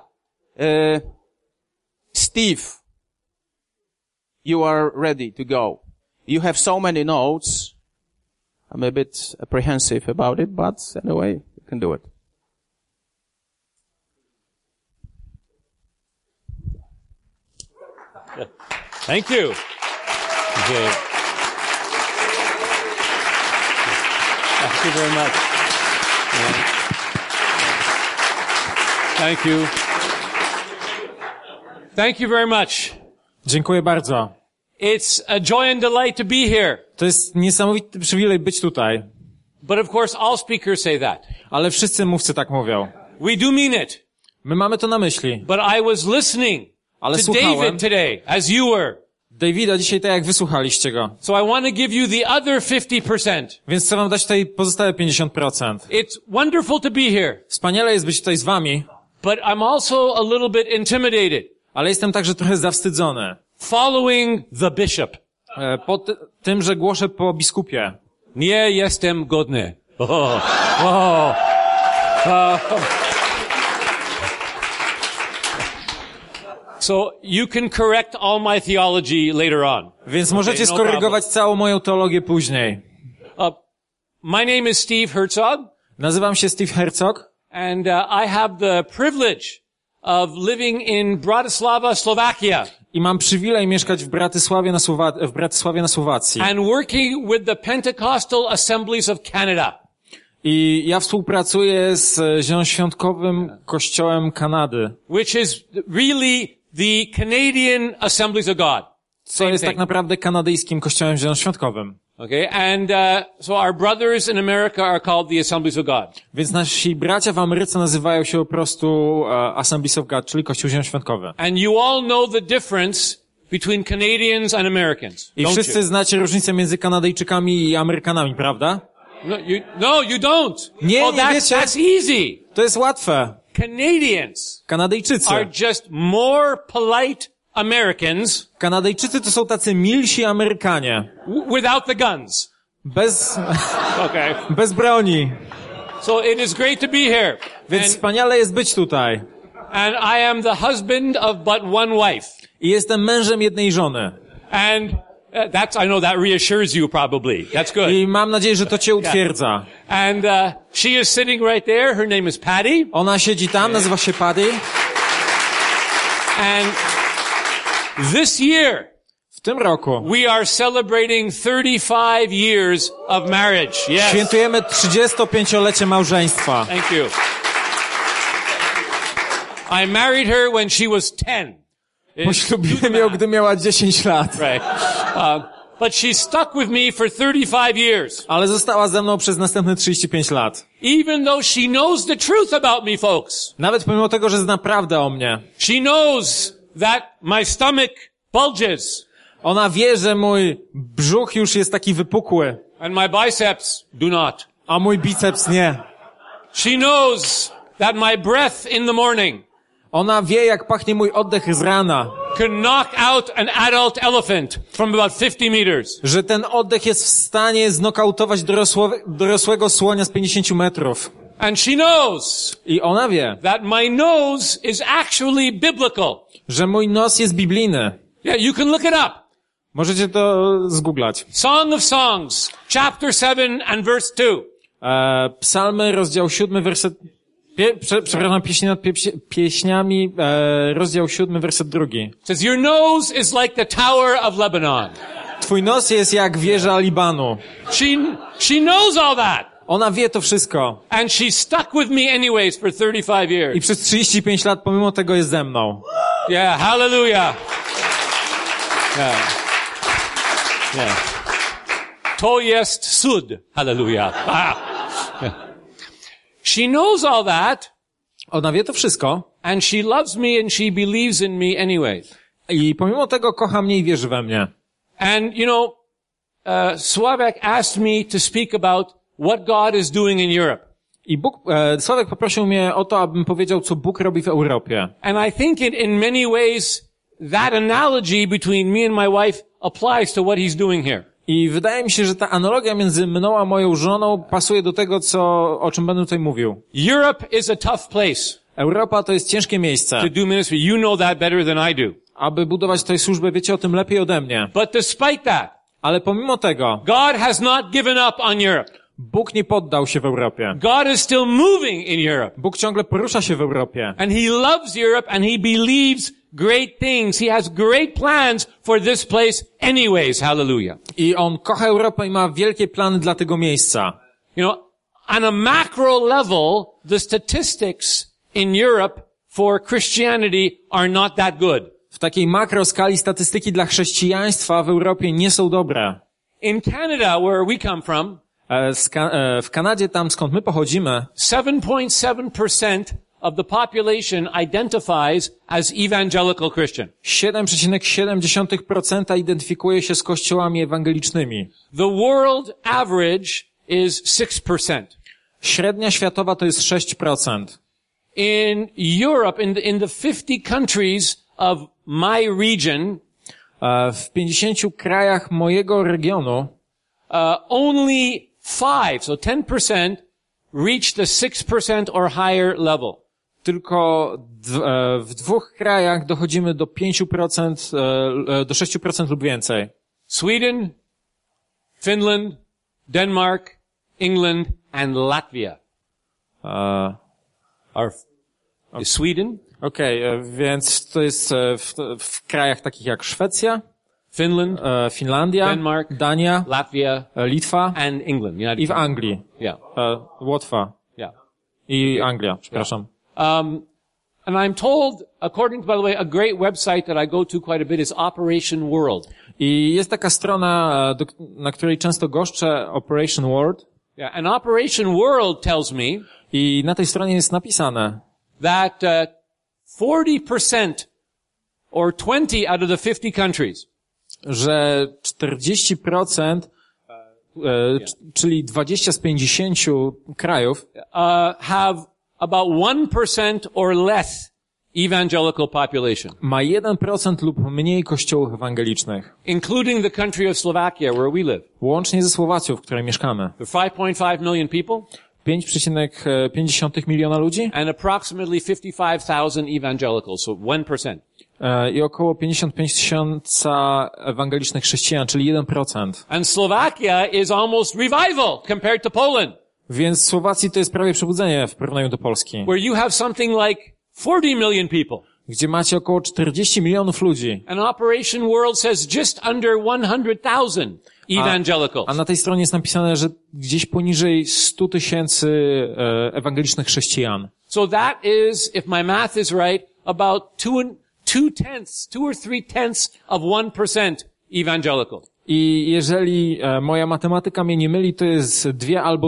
Steve, you are ready to go. You have so many notes. I'm a bit apprehensive about it, but anyway, you can do it. Thank you. Okay. Thank you very much. Yeah. Thank you. Thank you very much. Dziękuję bardzo. It's a joy and delight to be here. To jest niesamowity przywilej być tutaj. But of course all speakers say that. Ale wszyscy mówcy tak mówią. We do mean it. My mamy to na myśli. But I was listening Ale to słuchałem David today, as you were. Davida dzisiaj tak jak wysłuchaliście go. So I want to give you the other 50%. Więc chcę wam dać tutaj pozostałe 50%. It's wonderful to be here. Wspaniale jest być tutaj z wami, But I'm also a little bit intimidated. ale jestem także trochę zawstydzony. Following the bishop. Po tym, że głoszę po biskupie. Nie jestem godny. Oh. So you can correct all my theology later on. Więc możecie no skorygować całą moją teologię później. My name is Steve Herzog. Nazywam się Steve Herzog. And I have the privilege of living in Bratislava, Slovakia. I mam przywilej mieszkać w Bratysławie na Słowacji. And working with the Pentecostal Assemblies of Canada. I ja współpracuję z Zielonoświątkowym Kościołem Kanady. Which is really the Canadian Assemblies of God. Co jest tak naprawdę kanadyjskim Kościołem Zielonoświątkowym. Okay, and so our brothers in America are called the Assemblies of God. Więc nasi bracia w Ameryce nazywają się po prostu Assemblies of God, czyli Kościół Zielonoświątkowy. And you all know the difference between Canadians and Americans. I wszyscy znacie różnicę między Kanadyjczykami i Amerykanami, prawda? No, you don't. Nie that's wiecie. That's easy. To jest łatwe. Canadians Kanadyjczycy. are just more polite Americans. Kanadyjczycy to są tacy milsi Amerykanie. Without the guns. Bez broni. So it is great to be here. Więc wspaniale jest być tutaj. And I am the husband of but one wife. I jestem mężem jednej żony. And I know that reassures you probably. That's good. I mam nadzieję, że to cię utwierdza. And she is sitting right there. Her name is Patty. Ona siedzi tam, nazywa się Patty. And this year, w tym roku, we are celebrating 35 years of marriage. Yes. Świętujemy 35-lecie małżeństwa. Thank you. I married her when she was 10. Poślubiłem ją, gdy miała 10 lat. Right. But she stuck with me for 35 years. Ale została ze mną przez następne 35 lat. Even though she knows the truth about me, folks. Nawet pomimo tego, że zna prawdę o mnie. She knows that my stomach bulges. Ona wie, że mój brzuch już jest taki wypukły. And my biceps do not. A mój biceps nie. She knows that my breath in the morning Ona wie, jak pachnie mój oddech z rana. Can knock out an adult elephant from about 50 meters. Że ten oddech jest w stanie znokautować dorosłego słonia z 50 metrów. And she knows. I ona wie. That my nose is actually biblical. Że mój nos jest biblijny. Yeah, you can look it up. Możecie to zgooglać. Song of Songs, chapter 7 and verse 2. Psalmy, rozdział 7, werset... Przepraszam, pieśni nad pieśniami, rozdział 7, werset 2. Says, your nose is like the tower of Lebanon. Twój nos jest jak wieża Libanu. She knows all that. Ona wie to wszystko. And she stuck with me anyways for 35 years. I przez 35 lat pomimo tego jest ze mną. Yeah, hallelujah. Yeah. Yeah. To jest cud. Hallelujah. She knows all that. Ona wie to wszystko. And she loves me and she believes in me anyway. I pomimo tego kocha mnie i wierzy we mnie. And you know, Sławek asked me to speak about what God is doing in Europe. I Sławek poprosił mnie o to, abym powiedział, co Bóg robi w Europie. And I think in many ways that analogy between me and my wife applies to what he's doing here. I wydaje mi się, że ta analogia między mną a moją żoną pasuje do tego, o czym będę tutaj mówił. Europe is a tough place Europa to jest ciężkie miejsce. to do ministry. You know that better than I do. Aby budować tutaj służbę, wiecie o tym lepiej ode mnie. But despite that, Ale pomimo tego, God has not given up on Europe. Bóg nie poddał się w Europie. God is still moving in Europe. Bóg ciągle porusza się w Europie. And He loves Europe and He believes great things. He has great plans for this place anyways. Hallelujah. I On kocha Europę i ma wielkie plany dla tego miejsca. You know, on a macro level, the statistics in Europe for Christianity are not that good. W takiej makroskali statystyki dla chrześcijaństwa w Europie nie są dobre. In Canada, where we come from, W Kanadzie, tam skąd my pochodzimy, 7.7% of the population identifies as evangelical Christian. 7,7% identyfikuje się z kościołami ewangelicznymi. The world average is 6%. Średnia światowa to jest 6%. In Europe, in the 50 countries of my region, W 50 krajach mojego regionu only 5, so 10%, reach the 6% or higher level. tylko w 2 krajach dochodzimy do 5%, do 6% lub więcej. Sweden, Finland, Denmark, England, and Latvia. Sweden, Więc to jest w krajach takich jak Szwecja, Finland, Finlandia, Denmark, Dania, Latvia, Litwa and England. United i w Kingdom. Anglii. Yeah, Łotwa yeah. i Anglia, przepraszam. And I'm told, according to, by the way, a great website that I go to quite a bit is Operation World. I jest taka strona, na której często goszczę, Operation World. Yeah, and Operation World tells me I na tej stronie jest napisane, that 40% or 20 out of the 50 countries że 40%, czyli 20 z 50 krajów, have about 1% or less evangelical population, ma 1% lub mniej kościołów ewangelicznych. including the country of Slovakia, where we live. Łącznie ze Słowacją, w której mieszkamy. There are 5.5 million people 5,5 miliona ludzi and approximately 55,000 evangelicals, so 1%. I około 55 tysiąca ewangelicznych chrześcijan, czyli 1%. And Slovakia is almost revival compared to Poland, Więc w Słowacji to jest prawie przebudzenie w porównaniu do Polski, where you have something like 40 million people. gdzie macie około 40 milionów ludzi. And Operation World says just under 100,000 evangelicals. A na tej stronie jest napisane, że gdzieś poniżej 100 tysięcy ewangelicznych chrześcijan. So that is, if my math is right, about 2 or 3/10 of 1% evangelical. I jeżeli moja matematyka mnie nie myli, to jest 2 albo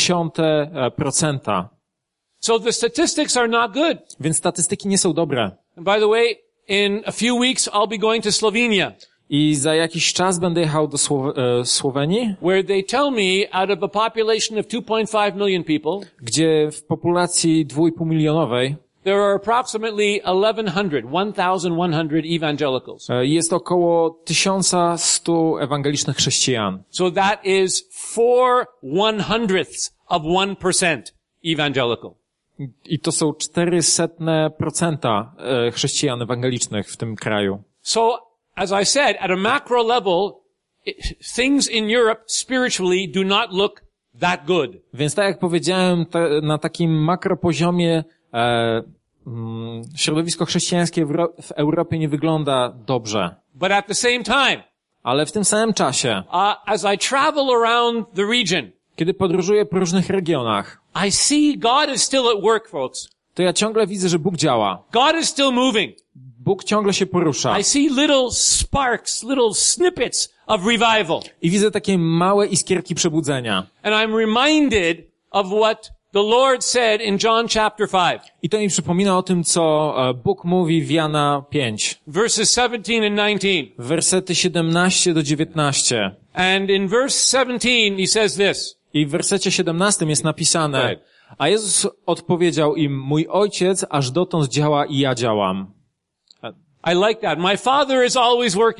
0,3%. So the statistics are not good. Więc statystyki nie są dobre. And by the way, in a few weeks I'll be going to Slovenia, I za jakiś czas będę jechał do Słowenii, where they tell me out of a population of 2.5 million people, gdzie w populacji 2,5 milionowej there are approximately 1,100 evangelicals. jest około 1100 ewangelicznych chrześcijan. So that is 4/100 of 1% evangelical. I to są 0,04% chrześcijan ewangelicznych w tym kraju. So, as I said, at a macro level, things in Europe spiritually do not look that good. Więc tak jak powiedziałem, na takim makropoziomie środowisko chrześcijańskie w Europie nie wygląda dobrze. But at the same time, Ale w tym samym czasie, as I travel around the region, kiedy podróżuję po różnych regionach, I see God is still at work, folks. to ja ciągle widzę, że Bóg działa. God is still moving. Bóg ciągle się porusza. I see little sparks, little snippets of revival. I widzę takie małe iskierki przebudzenia. And I'm reminded of what the Lord said in John chapter 5, I to mi przypomina o tym, co Bóg mówi w Jana 5. verses 17 and 19. Wersety 17 do 19. And in verse 17, he says this. I w wersecie 17 jest napisane, a Jezus odpowiedział im, mój Ojciec aż dotąd działa i ja działam. I like that. My Father is always working.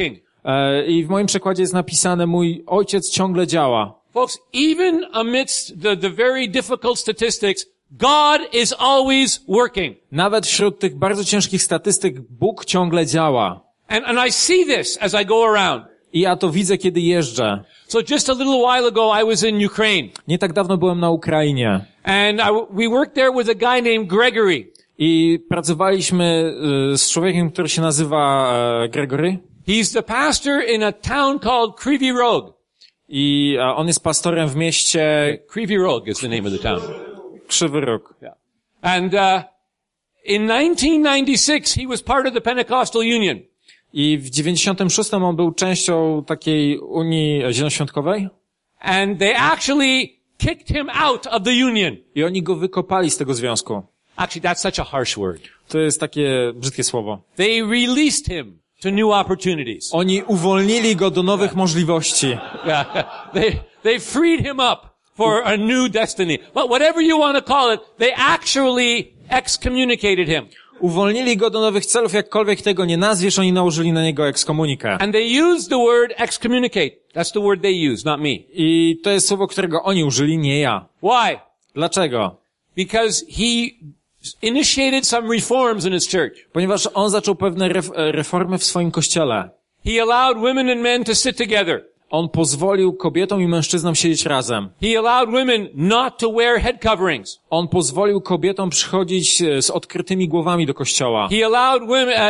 I w moim przekładzie jest napisane, mój ojciec ciągle działa. Folks, even amidst the very difficult statistics, God is always working. Nawet wśród tych bardzo ciężkich statystyk Bóg ciągle działa. And I see this as I go around. I ja to widzę, kiedy jeżdżę. So just a little while ago, I was in Ukraine. Nie tak dawno byłem na Ukrainie. And we worked there with a guy named Gregory. I pracowaliśmy z człowiekiem, który się nazywa Gregory. He's the pastor in a town called Kryvyi Rog. I on jest pastorem w mieście Kryvyi Rog is the name of the town. Krzywy Róg. Yeah. And in 1996, he was part of the Pentecostal Union. I w 96 on był częścią takiej Unii Zielonoświątkowej. And they actually kicked him out of the union. I oni go wykopali z tego związku. Actually, that's such a harsh word. To jest takie brzydkie słowo. They released him to new opportunities. Oni uwolnili go do nowych możliwości. Yeah. They freed him up for a new destiny. But whatever you want to call it, they actually excommunicated him. Uwolnili go do nowych celów, jakkolwiek tego nie nazwiesz, oni nałożyli na niego ekskomunikę. And they used the word excommunicate. That's the word they used, not me. I to jest słowo, którego oni użyli, nie ja. Why? Dlaczego? Because he initiated some reforms in his church. Ponieważ on zaczął pewne reformy w swoim kościele. He allowed women and men to sit together. On pozwolił kobietom i mężczyznom siedzieć razem. He allowed women not to wear head coverings. On pozwolił kobietom przychodzić z odkrytymi głowami do kościoła. He allowed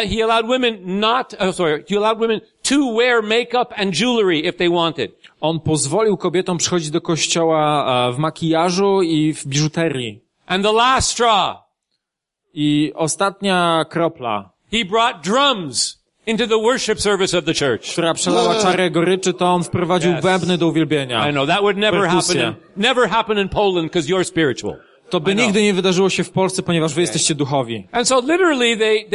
women to wear makeup and jewelry if they wanted. On pozwolił kobietom przychodzić do kościoła w makijażu i w biżuterii. And the last straw. I ostatnia kropla, He brought drums into the worship service of the church. która przelała czarę goryczy, to on wprowadził Yes. bębny do uwielbienia. I know that would Perkusja. never happen in Poland because you're spiritual. To by nigdy nie wydarzyło się w Polsce, ponieważ wy jesteście duchowi. And so literally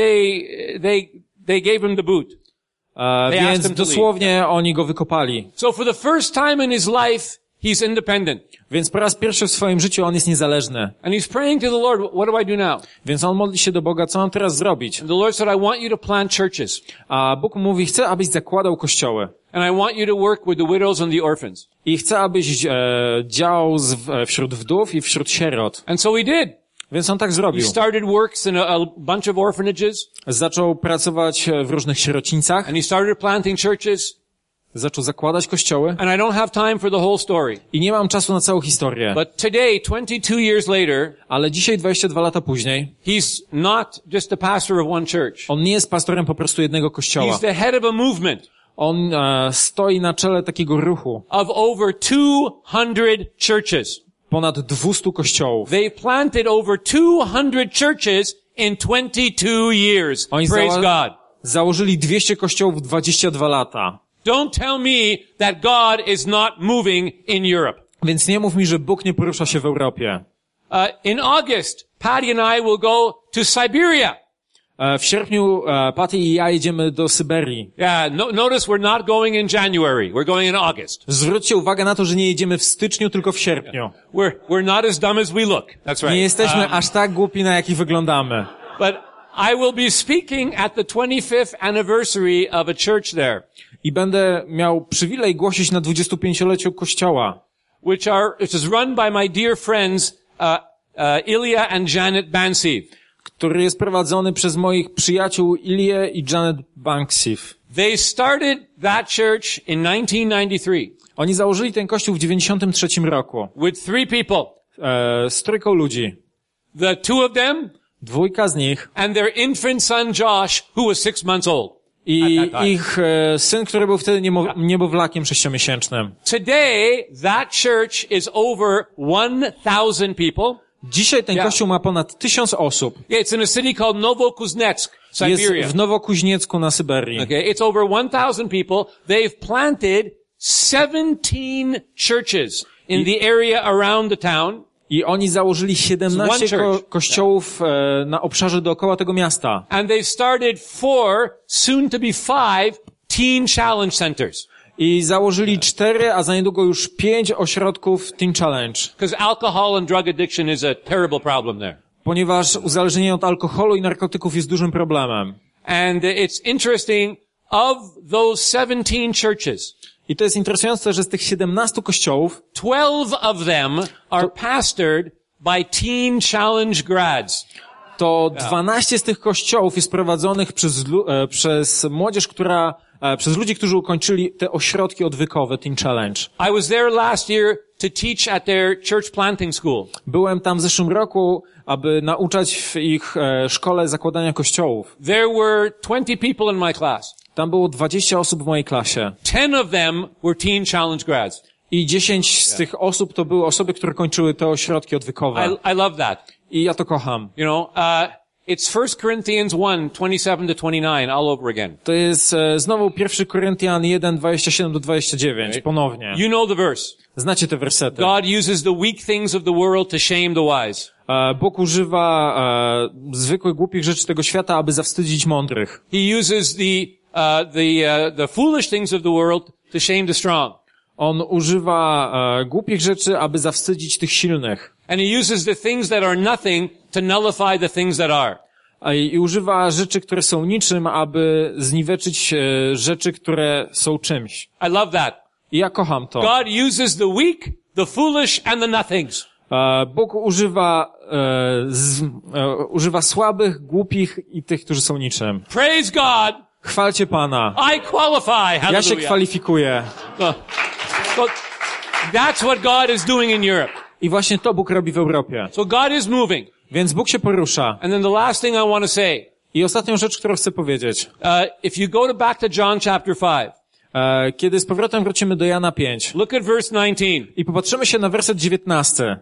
they gave him the boot. asked Więc him to dosłownie oni go wykopali. So for the first time in his life, he's independent. Więc po raz pierwszy w swoim życiu on jest niezależny. And he's praying to the Lord, what do I do now? Więc on modli się do Boga, co mam teraz zrobić? And the Lord said, I want you to plant churches. A Bóg mówi, chcę, abyś zakładał kościoły. And I want you to work with the widows and the orphans. I chcę, abyś działał wśród wdów i wśród sierot. And so he did. Więc on tak He zrobił. started works in a bunch of orphanages. Zaczął pracować w różnych sierocińcach. And he started planting churches. Zaczął zakładać kościoły. And I don't have time for the whole story. I nie mam czasu na całą historię. But today, 22 years later, Ale dzisiaj, 22 lata później, he's not just a pastor of one church. on nie jest pastorem po prostu jednego kościoła. He's the head of a movement On stoi na czele takiego ruchu. of over 200 churches. Ponad 200 kościołów. They planted over 200 churches in 22 years. Oni Praise God. założyli 200 kościołów w 22 lata. Don't tell me that God is not moving in Europe. Więc nie mów mi, że Bóg nie porusza się w Europie. In August, Patty and I will go to Siberia. W sierpniu Patty i ja jedziemy do Syberii. Yeah, notice we're not going in January. We're going in August. Zwróćcie uwagę na to, że nie jedziemy w styczniu, tylko w sierpniu. We're not as dumb as we look. That's right. Nie jesteśmy aż tak głupi, na jakich wyglądamy. But I will be speaking at the 25th anniversary of a church there. I będę miał przywilej głosić na 25-leciu kościoła, which is run by my dear friends, Ilya and Janet Bansiv. który jest prowadzony przez moich przyjaciół Ilię i Janet Banksiv. They started that church in 1993. Oni założyli ten kościół w 93 roku. With 3 people. Z trójką ludzi. The 2 of them. 2 z nich. And their infant son Josh, who was 6 months old. I ich syn, który był wtedy niemowlakiem 6-miesięcznym. Today, that church is over 1,000 people. Dzisiaj ten kościół ma ponad 1000 osób. Yeah, it's in a city called Novokuznetsk, Jest Siberia. w Nowokuźniecku na Syberii. Okay, it's over 1,000 people. They've planted 17 churches in the area around the town. I oni założyli 17 kościołów na obszarze dookoła tego miasta. And they've started 4, soon to be 5, teen challenge centers. I założyli 4, a za niedługo już 5 ośrodków Teen Challenge. Because alcohol and drug addiction is a terrible problem there. Ponieważ uzależnienie od alkoholu i narkotyków jest dużym problemem. And it's interesting, of those 17 churches, I to jest interesujące, że z tych 17 kościołów 12 of them are pastored by Teen Challenge grads. to 12 z tych kościołów jest prowadzonych przez młodzież, przez ludzi, którzy ukończyli te ośrodki odwykowe Teen Challenge. I was there last year to teach at their church planting school. Byłem tam w zeszłym roku, aby nauczać w ich szkole zakładania kościołów. There were 20 people in my class. Tam było 20 osób w mojej klasie. 10 of them were Teen Challenge grads. I 10 z tych osób to były osoby, które kończyły te ośrodki odwykowe. I love that. I ja to kocham. You know, it's 1 Corinthians 1, 27-29 all over again. To jest znowu 1 Koryntian 1, 27-29, ponownie. You know the verse. Znacie te wersety. God uses the weak things of the world to shame the wise. Bóg używa zwykłych, głupich rzeczy tego świata, aby zawstydzić mądrych. He uses the foolish things of the world to shame the strong. On używa głupich rzeczy, aby zawstydzić tych silnych. And he uses the things that are nothing to nullify the things that are. I używa rzeczy, które są niczym, aby zniweczyć rzeczy, które są czymś. I love that. I ja kocham to. God uses the weak, the foolish, and the nothings. Bóg używa słabych, głupich i tych, którzy są niczym. Praise God. Chwalcie Pana. I qualify. Hallelujah. Ja się kwalifikuję. So that's what God is doing in Europe. I właśnie to Bóg robi w Europie. So God is moving. Więc Bóg się porusza. And then the last thing I want to say. I ostatnią rzecz, którą chcę powiedzieć. If you go back to John chapter 5. Kiedy z powrotem wrócimy do Jana 5. Look at verse 19. I popatrzymy się na werset 19.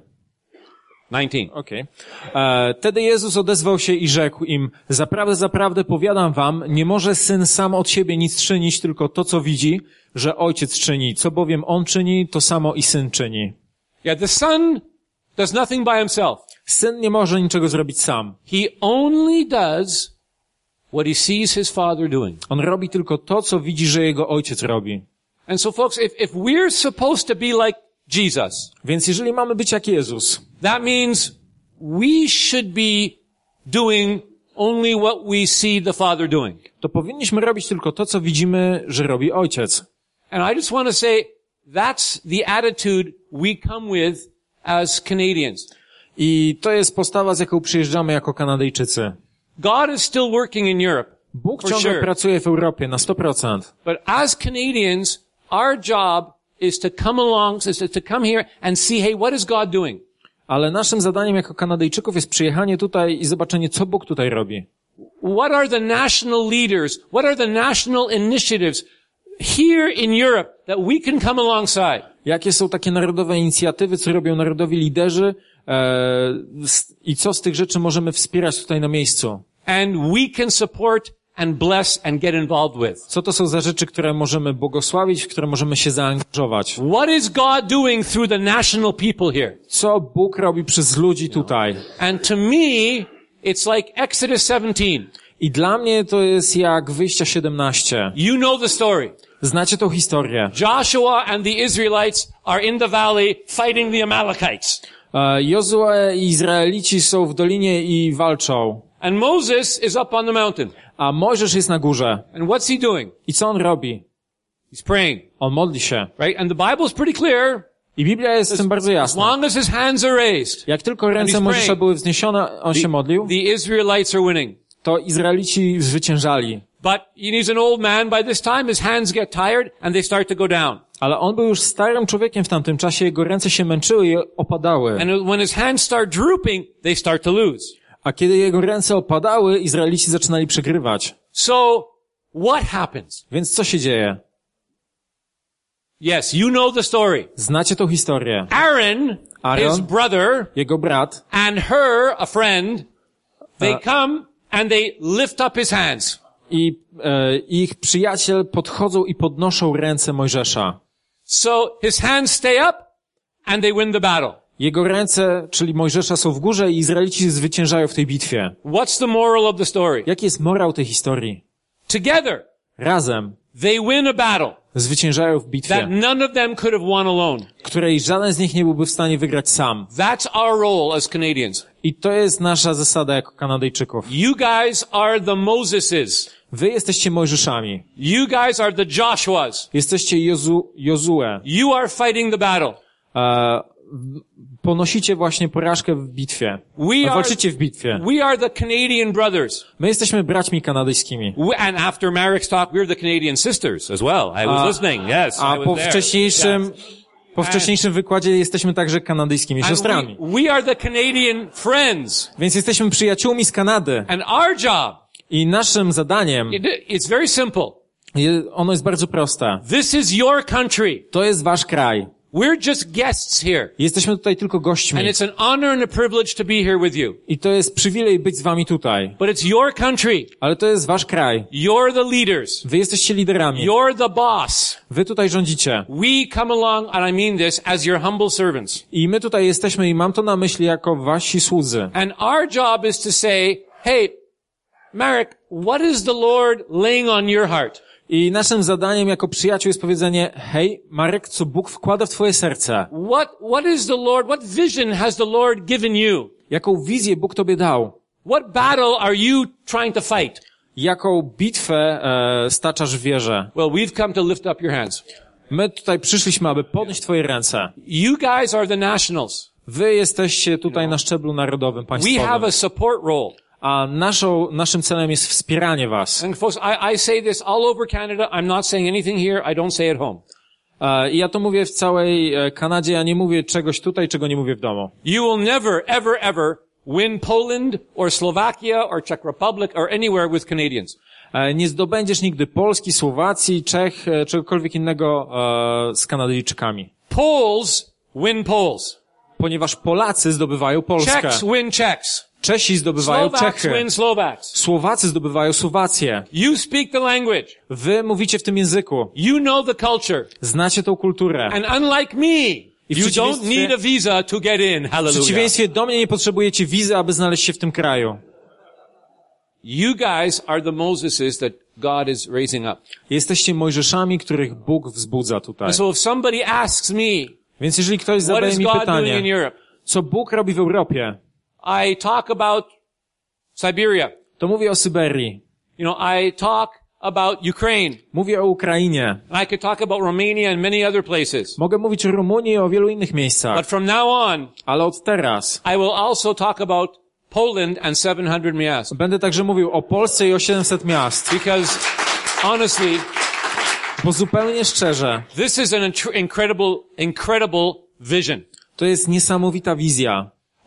19. Okay. Wtedy Jezus odezwał się i rzekł im: zaprawdę, zaprawdę powiadam wam, nie może Syn sam od siebie nic czynić, tylko to, co widzi, że Ojciec czyni. Co bowiem On czyni, to samo i Syn czyni. Yeah, the Son does nothing by himself. Syn nie może niczego zrobić sam. He only does what he sees his Father doing. On robi tylko to, co widzi, że Jego Ojciec robi. And so folks, if we're supposed to be like Jesus, Więc jeżeli mamy być jak Jezus, that means we should be doing only what we see the Father doing. to powinniśmy robić tylko to, co widzimy, że robi Ojciec. And I just want to say, that's the attitude we come with as Canadians. I to jest postawa, z jaką przyjeżdżamy jako Kanadyjczycy. God is still working in Europe. Bóg For ciągle sure. pracuje w Europie na 100%. But as Canadians, our job is to come here and see, hey, what is God doing? Ale naszym zadaniem jako Kanadyjczyków jest przyjechanie tutaj i zobaczenie, co Bóg tutaj robi. What are the national leaders? What are the national initiatives here in Europe that we can come alongside? Jakie są takie narodowe inicjatywy, co robią narodowi liderzy i co z tych rzeczy możemy wspierać tutaj na miejscu? And we can support and bless and get involved with. Co to są za rzeczy, które możemy błogosławić, w które możemy się zaangażować? What is God doing through the national people here? Co Bóg robi przez ludzi tutaj? And to me, it's like Exodus 17. I dla mnie to jest jak Wyjścia 17. You know the story. Znacie tą historię. Joshua and the Israelites are in the valley fighting the Amalekites. Jozue i Izraelici są w dolinie i walczą. And Moses is up on the mountain. A Mojżesz jest na górze. And what's he doing? I co on robi? He's praying, On modli się. right? And the Bible is pretty clear. I Biblia jest w tym bardzo As jasna. long as his hands are raised, Jak tylko ręce he's Mojżesza praying. były wzniesione, on się modlił, the Israelites are winning. to Izraelici zwyciężali. But he's an old man by this time. His hands get tired and they start to go down. Ale on był już starym człowiekiem w tamtym czasie, jego ręce się męczyły i opadały. And when his hands start drooping, they start to lose. A kiedy jego ręce opadały, Izraelici zaczynali przegrywać. So, what happens? Więc co się dzieje? Yes, you know the story. Znacie tą historię. Aaron, his brother, Jego brat and her, a friend, they come and they lift up his hands. i ich przyjaciel podchodzą i podnoszą ręce Mojżesza. So his hands stay up and they win the battle. Jego ręce, czyli Mojżesza, są w górze i Izraelici zwyciężają w tej bitwie. What's the moral of the story? Jaki jest morał tej historii? Together, Razem they win a battle zwyciężają w that bitwie, none of them could have won alone. której żaden z nich nie byłby w stanie wygrać sam. That's our role as Canadians. I to jest nasza zasada jako Kanadyjczyków. You guys are the Moseses. Wy jesteście Mojżeszami. You guys are the Joshuas. Jesteście Jozue. You are fighting the battle. Ponosicie właśnie porażkę w bitwie. Walczycie w bitwie. We are the Canadian brothers. My jesteśmy braćmi kanadyjskimi. And after Marek's talk, we're the Canadian sisters as well. I was listening. Yes, A I was po there. wcześniejszym wykładzie jesteśmy także kanadyjskimi siostrami. We are the Canadian friends. Więc jesteśmy przyjaciółmi z Kanady. And our job, I naszym zadaniem, it's very simple. ono jest bardzo proste. This is your country. To jest wasz kraj. We're just guests here. Jesteśmy tutaj tylko gośćmi. And it's an honor and a privilege to be here with you. I to jest przywilej być z wami tutaj. But it's your country. Ale to jest wasz kraj. You're the leaders. Wy jesteście liderami. You're the boss. Wy tutaj rządzicie. We come along, and I mean this, as your humble servants. I my tutaj jesteśmy i mam to na myśli jako wasi słudzy. And our job is to say, hey, Marek, what is the Lord laying on your heart? I naszym zadaniem jako przyjaciół jest powiedzenie, hej, Marek, co Bóg wkłada w twoje serce? What vision has the Lord given you? Jaką wizję Bóg tobie dał? What battle are you trying to fight? Jaką bitwę staczasz w wierze? Well, we've come to lift up your hands. My tutaj przyszliśmy, aby podnieść twoje ręce. You guys are the nationals. Wy jesteście tutaj na szczeblu narodowym, We have państwowym. a support role. A naszym celem jest wspieranie was. And folks, I say this all over Canada. I'm not saying anything here I don't say at home. I ja to mówię w całej Kanadzie, ja nie mówię czegoś tutaj, czego nie mówię w domu. You will never, ever, ever win Poland or Slovakia or Czech Republic or anywhere with Canadians. Nie zdobędziesz nigdy Polski, Słowacji, Czech, czegokolwiek innego z Kanadyjczykami. Poles win Poles. Ponieważ Polacy zdobywają Polskę. Czechs win Czechs. Czesi zdobywają Slovaks Czechy. win Slovaks. Słowacy zdobywają Słowację. You speak the language. Wy mówicie w tym języku. You know the culture. Znacie tą kulturę. And unlike me, you don't need a visa to get in. W Hallelujah. przeciwieństwie do mnie nie potrzebujecie wizy, aby znaleźć się w tym kraju. You guys are the Moseses that God is raising up. Jesteście Mojżeszami, których Bóg wzbudza tutaj. And so if somebody asks me, Więc jeżeli ktoś what zadaje is mi God doing in pytanie, Europe? co Bóg robi w Europie, I talk about Siberia. to mówię o Syberii. You know, I talk about Ukraine. Mówię o Ukrainie. I could talk about Romania and many other places. Mogę mówić o Rumunii i o wielu innych miejscach. But from now on, Ale od teraz I will also talk about Poland and 700 miast. będę także mówił o Polsce i o 700 miast. Because honestly, Bo zupełnie szczerze, this is an incredible vision. to jest niesamowita wizja.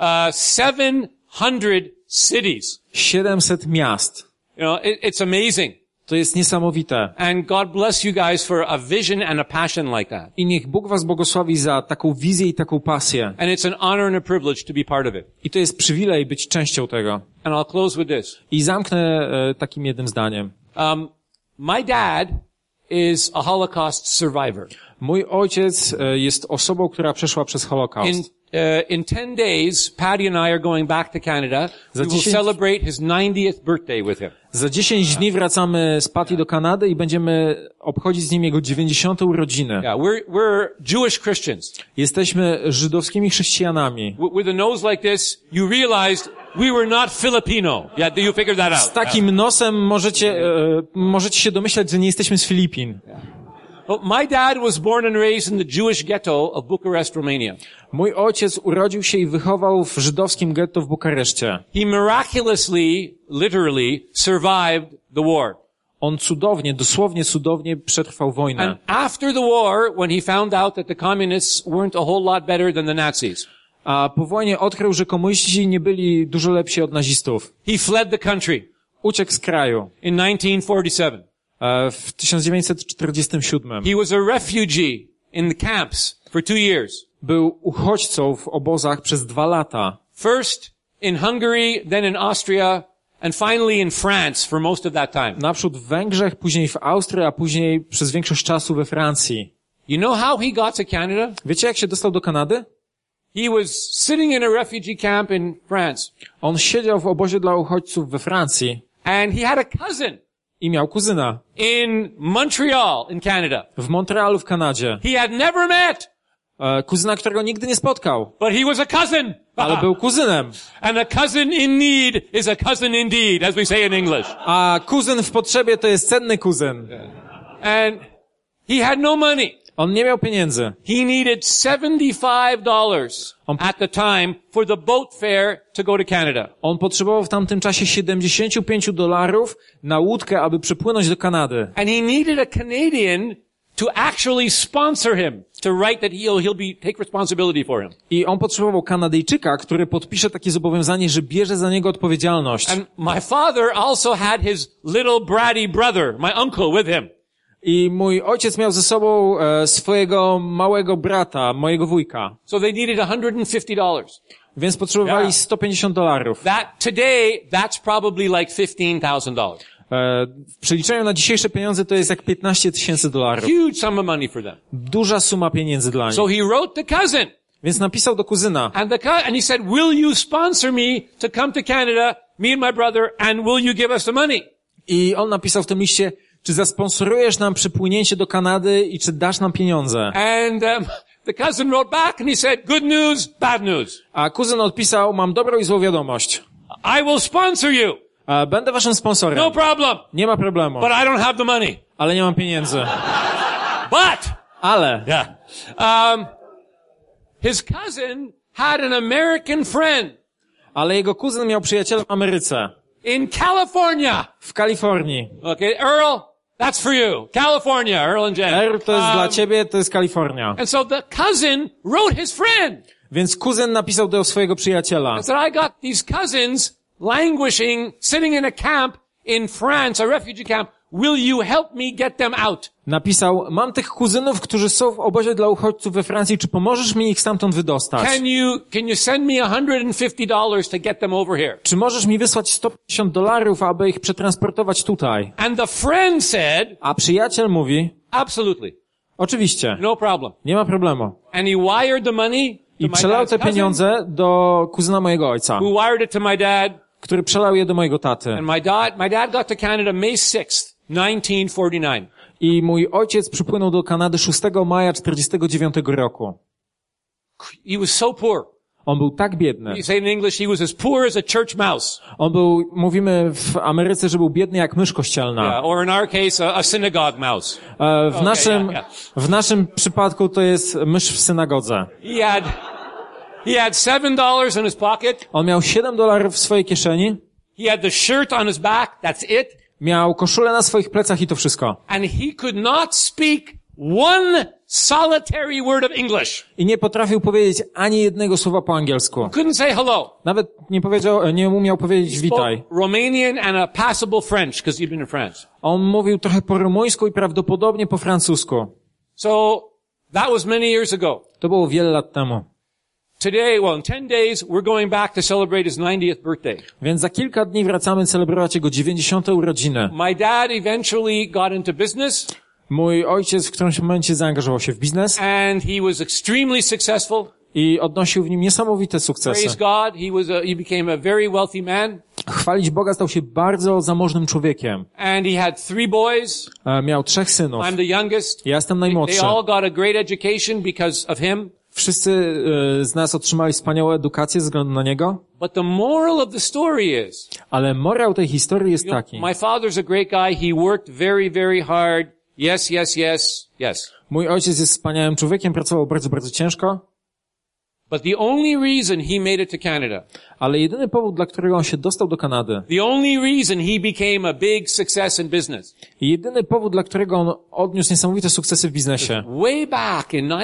700 cities. 700 miast. You know, it's amazing. To jest niesamowite. And God bless you guys for a vision and a passion like that. I niech Bóg was błogosławi za taką wizję i taką pasję. And it's an honor and a privilege to be part of it. I to jest przywilej być częścią tego. And I'll close with this. I zamknę takim jednym zdaniem. My dad is a Holocaust survivor. Mój ojciec jest osobą, która przeszła przez Holokaust. In 10 days, Patty and I are going back to Canada. We will celebrate his 90th birthday with him. Za 10 dni wracamy z Patty do Kanady i będziemy obchodzić z nim jego 90. urodziny. Yeah, we're Jewish Christians. Jesteśmy żydowskimi chrześcijanami. With a nose like this, you realized we were not Filipino. Yeah, you figured that out. Z takim nosem możecie się domyślać, że nie jesteśmy z Filipin. Well, my dad was born and raised in the Jewish ghetto of Bucharest, Romania. Mój ojciec urodził się i wychował w żydowskim getto w Bukareszcie. He miraculously, literally, survived the war. On dosłownie cudownie przetrwał wojnę. And after the war, when he found out that the communists weren't a whole lot better than the Nazis, A po wojnie odkrył, że komuniści nie byli dużo lepsi od nazistów. he fled the country Uciekł z kraju in 1947. w 1947. He was a refugee in the camps for 2 years. Był uchodźcą w obozach przez 2 lata. First in Hungary, then in Austria, and finally in France for most of that time. Naprzód w Węgrzech, później w Austrii, a później przez większość czasu we Francji. You know how he got to Canada? Wiecie, jak się dostał do Kanady? He was sitting in a refugee camp in France, On siedział w obozie dla uchodźców we Francji and he had a cousin i miał kuzyna in Montreal in Canada. w Montrealu w Kanadzie. He had never met, Kuzyna, którego nigdy nie spotkał, But he was a cousin. ale był kuzynem. And a cousin in need is a cousin indeed, as we say in English. A kuzyn w potrzebie to jest cenny kuzyn. And he had no money. On nie miał pieniędzy. He needed $75 at the time for the boat fare to go to Canada. On potrzebował w tamtym czasie $75 na łódkę, aby przypłynąć do Kanady. And he needed a Canadian to actually sponsor him, to write that he'll take responsibility for him. I on potrzebował Kanadyjczyka, który podpisze takie zobowiązanie, że bierze za niego odpowiedzialność. And my father also had his little bratty brother, my uncle, with him. I mój ojciec miał ze sobą swojego małego brata, mojego wujka. So they needed $150. Więc potrzebowali Yeah. $150. Today, that's probably like $15,000. W przeliczeniu na dzisiejsze pieniądze to jest jak $15,000. Huge sum of money for them. Duża suma pieniędzy dla nich. So he wrote the cousin. Więc napisał do kuzyna. And he said, will you sponsor me to come to Canada, me and my brother, and will you give us the money? I on napisał w tym liście, czy zasponsorujesz nam przypłynięcie do Kanady i czy dasz nam pieniądze? And the cousin wrote back and he said, good news, bad news. A kuzyn odpisał, mam dobrą i złą wiadomość. I will sponsor you. Będę waszym sponsorem. No problem. Nie ma problemu. But I don't have the money. Ale nie mam pieniędzy. But, Ale his cousin had an American friend ale jego kuzyn miał przyjaciela w Ameryce. in California. W Kalifornii. Okay, Earl, that's for you. California, Earl and Jen. To jest dla ciebie, to jest Kalifornia. And so the cousin wrote his friend Więc kuzyn napisał do swojego przyjaciela. and said, I got these cousins languishing, sitting in a camp in France, a refugee camp. Will you help me get them out? Napisał, mam tych kuzynów, którzy są w obozie dla uchodźców we Francji, czy pomożesz mi ich stamtąd wydostać? Can you send me $150 to get them over here? Czy możesz mi wysłać $150, aby ich przetransportować tutaj? And the friend said, A przyjaciel mówi, absolutely, oczywiście, no problem. nie ma problemu. And he wired the money to I my przelał dad's te cousin, pieniądze do kuzyna mojego ojca, who wired it to my dad. który przelał je do mojego taty. And my dad got to Canada May 6th, 1949. I mój ojciec przypłynął do Kanady 6 maja 49 roku. He was so poor. On był tak biedny. You say in English, he was as poor as a church mouse. On był, mówimy w Ameryce, że był biedny jak mysz kościelna. Or in our case, a synagogue mouse. W naszym przypadku to jest mysz w synagodze. He had $7 in his pocket. On miał $7 w swojej kieszeni. He had the shirt on his back. That's it. Miał koszulę na swoich plecach i to wszystko. And he could not speak one solitary word of English. I nie potrafił powiedzieć ani jednego słowa po angielsku. Couldn't say hello. Nawet nie umiał powiedzieć witaj. Romanian and a passable French, because he'd been in France. On mówił trochę po rumuńsku i prawdopodobnie po francusku. So that was many years ago. To było wiele lat temu. Today, in 10 days, we're going back to celebrate his 90th birthday. Więc za kilka dni wracamy celebrować jego 90. urodziny. My dad eventually got into business. Mój ojciec w którymś momencie zaangażował się w biznes And he was extremely successful. i odnosił w nim niesamowite sukcesy. Praise God, he became a very wealthy man. Chwalić Boga, stał się bardzo zamożnym człowiekiem. And he had 3 boys. Miał 3 synów. I'm the youngest. Ja jestem They najmłodszy. all got a great education because of him. Wszyscy z nas otrzymali wspaniałą edukację ze względu na niego. But the moral of the story is, Ale morał tej historii jest taki. my father's a great guy. He worked very, very hard. Yes, yes, yes, yes. Mój ojciec jest wspaniałym człowiekiem, pracował bardzo, bardzo ciężko. But the only reason he made it to Canada, Ale jedyny powód, dla którego on się dostał do Kanady, the only reason he became a big success in business, i jedyny powód, dla którego on odniósł niesamowite sukcesy w biznesie, way back in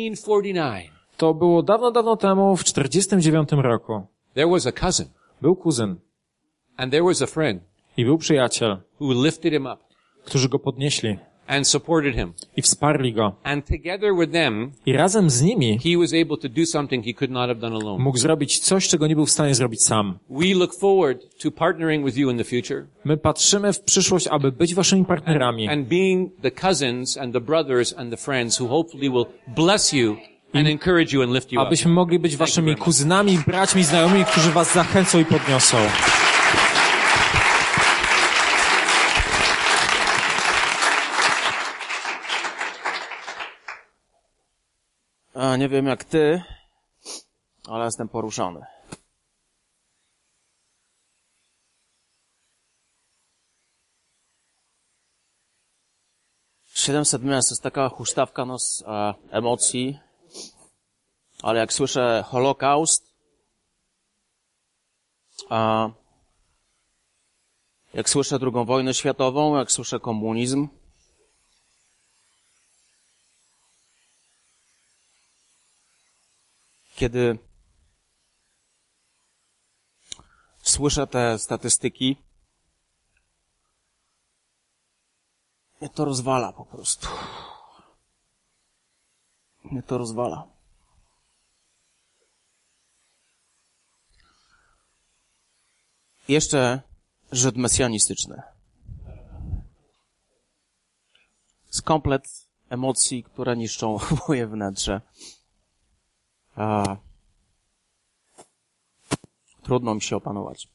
1949, to było dawno, dawno temu, w 49 roku. there was a cousin Był kuzyn and there was a friend i był przyjaciel, who lifted him up którzy go podnieśli and supported him. i wsparli go. And together with them, I razem z nimi he was able to do something he could not have done alone. mógł zrobić coś, czego nie był w stanie zrobić sam. We look forward to partnering with you in the future My patrzymy w przyszłość, aby być waszymi partnerami and being the cousins and the brothers and the friends who hopefully will bless you and encourage you and lift you up. abyśmy mogli być waszymi kuzynami, braćmi, znajomymi, którzy was zachęcą i podniosą. Nie wiem jak ty, ale jestem poruszony. „700 miast” to jest taka huśtawka emocji, ale jak słyszę Holokaust, jak słyszę II wojnę światową, jak słyszę komunizm, kiedy słyszę te statystyki, mnie to rozwala po prostu. Mnie to rozwala. Jeszcze Żyd mesjanistyczny. Z komplet emocji, które niszczą moje wnętrze. Trudno mi się opanować.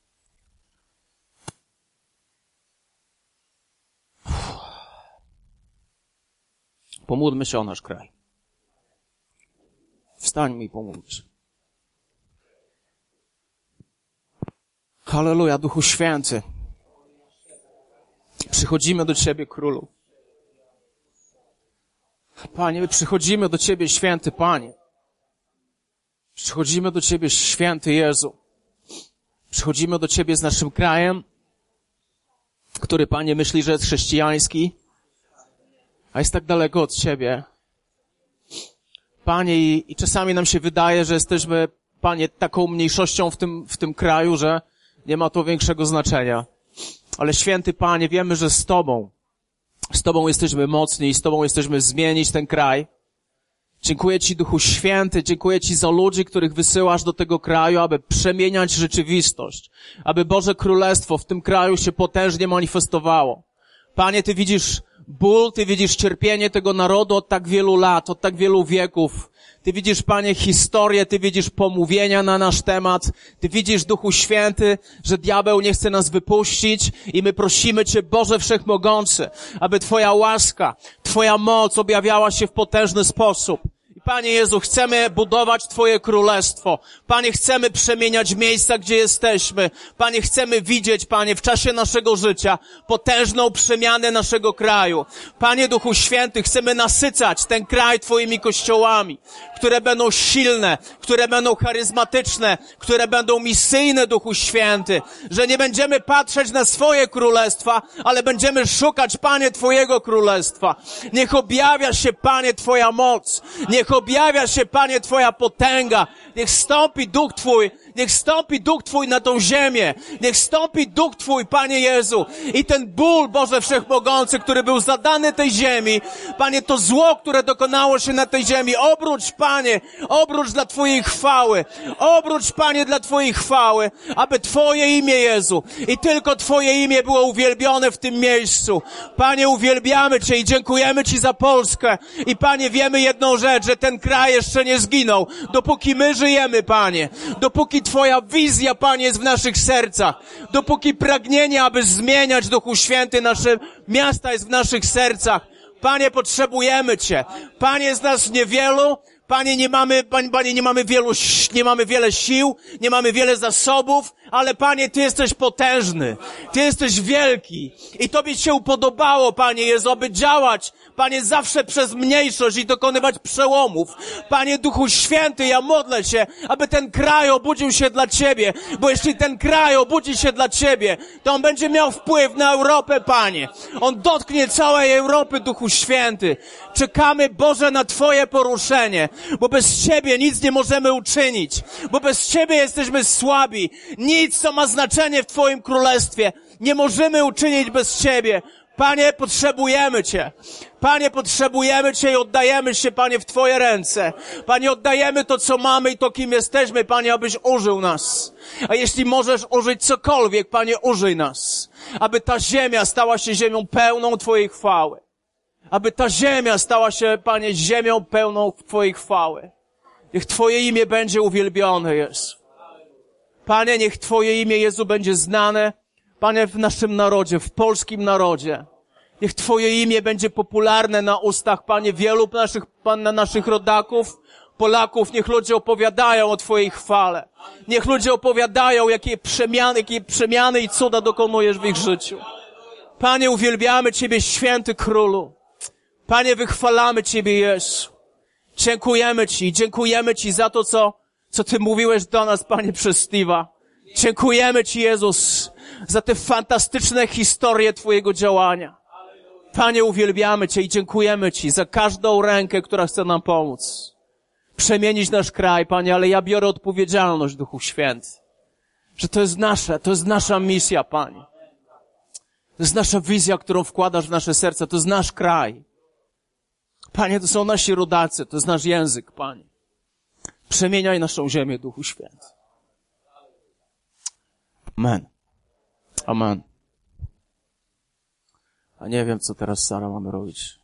Pomódlmy się o nasz kraj. Wstańmy i pomódlmy się. Halleluja, Duchu Święty. Przychodzimy do Ciebie, Królu. Panie, my przychodzimy do Ciebie, Święty Panie. Przychodzimy do Ciebie, Święty Jezu. Przychodzimy do Ciebie z naszym krajem, który, Panie, myśli, że jest chrześcijański, a jest tak daleko od Ciebie. Panie, i czasami nam się wydaje, że jesteśmy, Panie, taką mniejszością w tym kraju, że nie ma to większego znaczenia. Ale Święty Panie, wiemy, że z Tobą jesteśmy mocni i z Tobą jesteśmy zmienić ten kraj. Dziękuję Ci, Duchu Święty, dziękuję Ci za ludzi, których wysyłasz do tego kraju, aby przemieniać rzeczywistość, aby Boże Królestwo w tym kraju się potężnie manifestowało. Panie, Ty widzisz ból, Ty widzisz cierpienie tego narodu od tak wielu lat, od tak wielu wieków. Ty widzisz, Panie, historię, Ty widzisz pomówienia na nasz temat. Ty widzisz, Duchu Święty, że diabeł nie chce nas wypuścić i my prosimy Cię, Boże Wszechmogący, aby Twoja łaska, Twoja moc objawiała się w potężny sposób. Panie Jezu, chcemy budować Twoje Królestwo. Panie, chcemy przemieniać miejsca, gdzie jesteśmy. Panie, chcemy widzieć, Panie, w czasie naszego życia potężną przemianę naszego kraju. Panie Duchu Święty, chcemy nasycać ten kraj Twoimi kościołami, które będą silne, które będą charyzmatyczne, które będą misyjne, Duchu Święty, że nie będziemy patrzeć na swoje królestwa, ale będziemy szukać, Panie, Twojego Królestwa. Niech objawia się, Panie, Twoja moc. Niech objawia się, Panie, Twoja potęga. Niech stąpi Duch Twój. Niech stąpi Duch Twój na tą ziemię. Niech stąpi Duch Twój, Panie Jezu. I ten ból, Boże Wszechmogący, który był zadany tej ziemi, Panie, to zło, które dokonało się na tej ziemi, obróć, Panie, obróć dla Twojej chwały. Obróć, Panie, dla Twojej chwały, aby Twoje imię, Jezu, i tylko Twoje imię było uwielbione w tym miejscu. Panie, uwielbiamy Cię i dziękujemy Ci za Polskę. I Panie, wiemy jedną rzecz, że ten kraj jeszcze nie zginął. Dopóki my żyjemy, Panie, dopóki Twoja wizja, Panie, jest w naszych sercach, dopóki pragnienie, aby zmieniać, Duchu Święty, nasze miasta jest w naszych sercach. Panie, potrzebujemy Cię. Panie, jest nas niewielu. Panie, nie mamy wiele sił, nie mamy wiele zasobów, ale Panie, Ty jesteś potężny. Ty jesteś wielki. I Tobie się upodobało, Panie Jezu, aby działać, Panie, zawsze przez mniejszość i dokonywać przełomów. Panie Duchu Święty, ja modlę się, aby ten kraj obudził się dla Ciebie, bo jeśli ten kraj obudzi się dla Ciebie, to on będzie miał wpływ na Europę, Panie. On dotknie całej Europy, Duchu Święty. Czekamy, Boże, na Twoje poruszenie, bo bez Ciebie nic nie możemy uczynić, bo bez Ciebie jesteśmy słabi. Nic, co ma znaczenie w Twoim Królestwie, nie możemy uczynić bez Ciebie. Panie, potrzebujemy Cię. Panie, potrzebujemy Cię i oddajemy się, Panie, w Twoje ręce. Panie, oddajemy to, co mamy i to, kim jesteśmy, Panie, abyś użył nas. A jeśli możesz użyć cokolwiek, Panie, użyj nas. Aby ta ziemia stała się ziemią pełną Twojej chwały. Aby ta ziemia stała się, Panie, ziemią pełną Twojej chwały. Niech Twoje imię będzie uwielbione, Jezu. Panie, niech Twoje imię, Jezu, będzie znane, Panie, w naszym narodzie, w polskim narodzie. Niech Twoje imię będzie popularne na ustach, Panie, wielu naszych rodaków, Polaków. Niech ludzie opowiadają o Twojej chwale. Niech ludzie opowiadają, jakie przemiany i cuda dokonujesz w ich życiu. Panie, uwielbiamy Ciebie, święty Królu. Panie, wychwalamy Ciebie, Jezu. Dziękujemy Ci za to, co Ty mówiłeś do nas, Panie, przez Steve'a. Dziękujemy Ci, Jezus, za te fantastyczne historie Twojego działania. Panie, uwielbiamy Cię i dziękujemy Ci za każdą rękę, która chce nam pomóc. Przemienić nasz kraj, Panie, ale ja biorę odpowiedzialność, Duchu Święty, że to jest nasza misja, Panie. To jest nasza wizja, którą wkładasz w nasze serca, to jest nasz kraj. Panie, to są nasi rodacy, to jest nasz język, Panie. Przemieniaj naszą ziemię, Duchu Święty. Amen. Amen. A nie wiem, co teraz, Sara, mamy robić.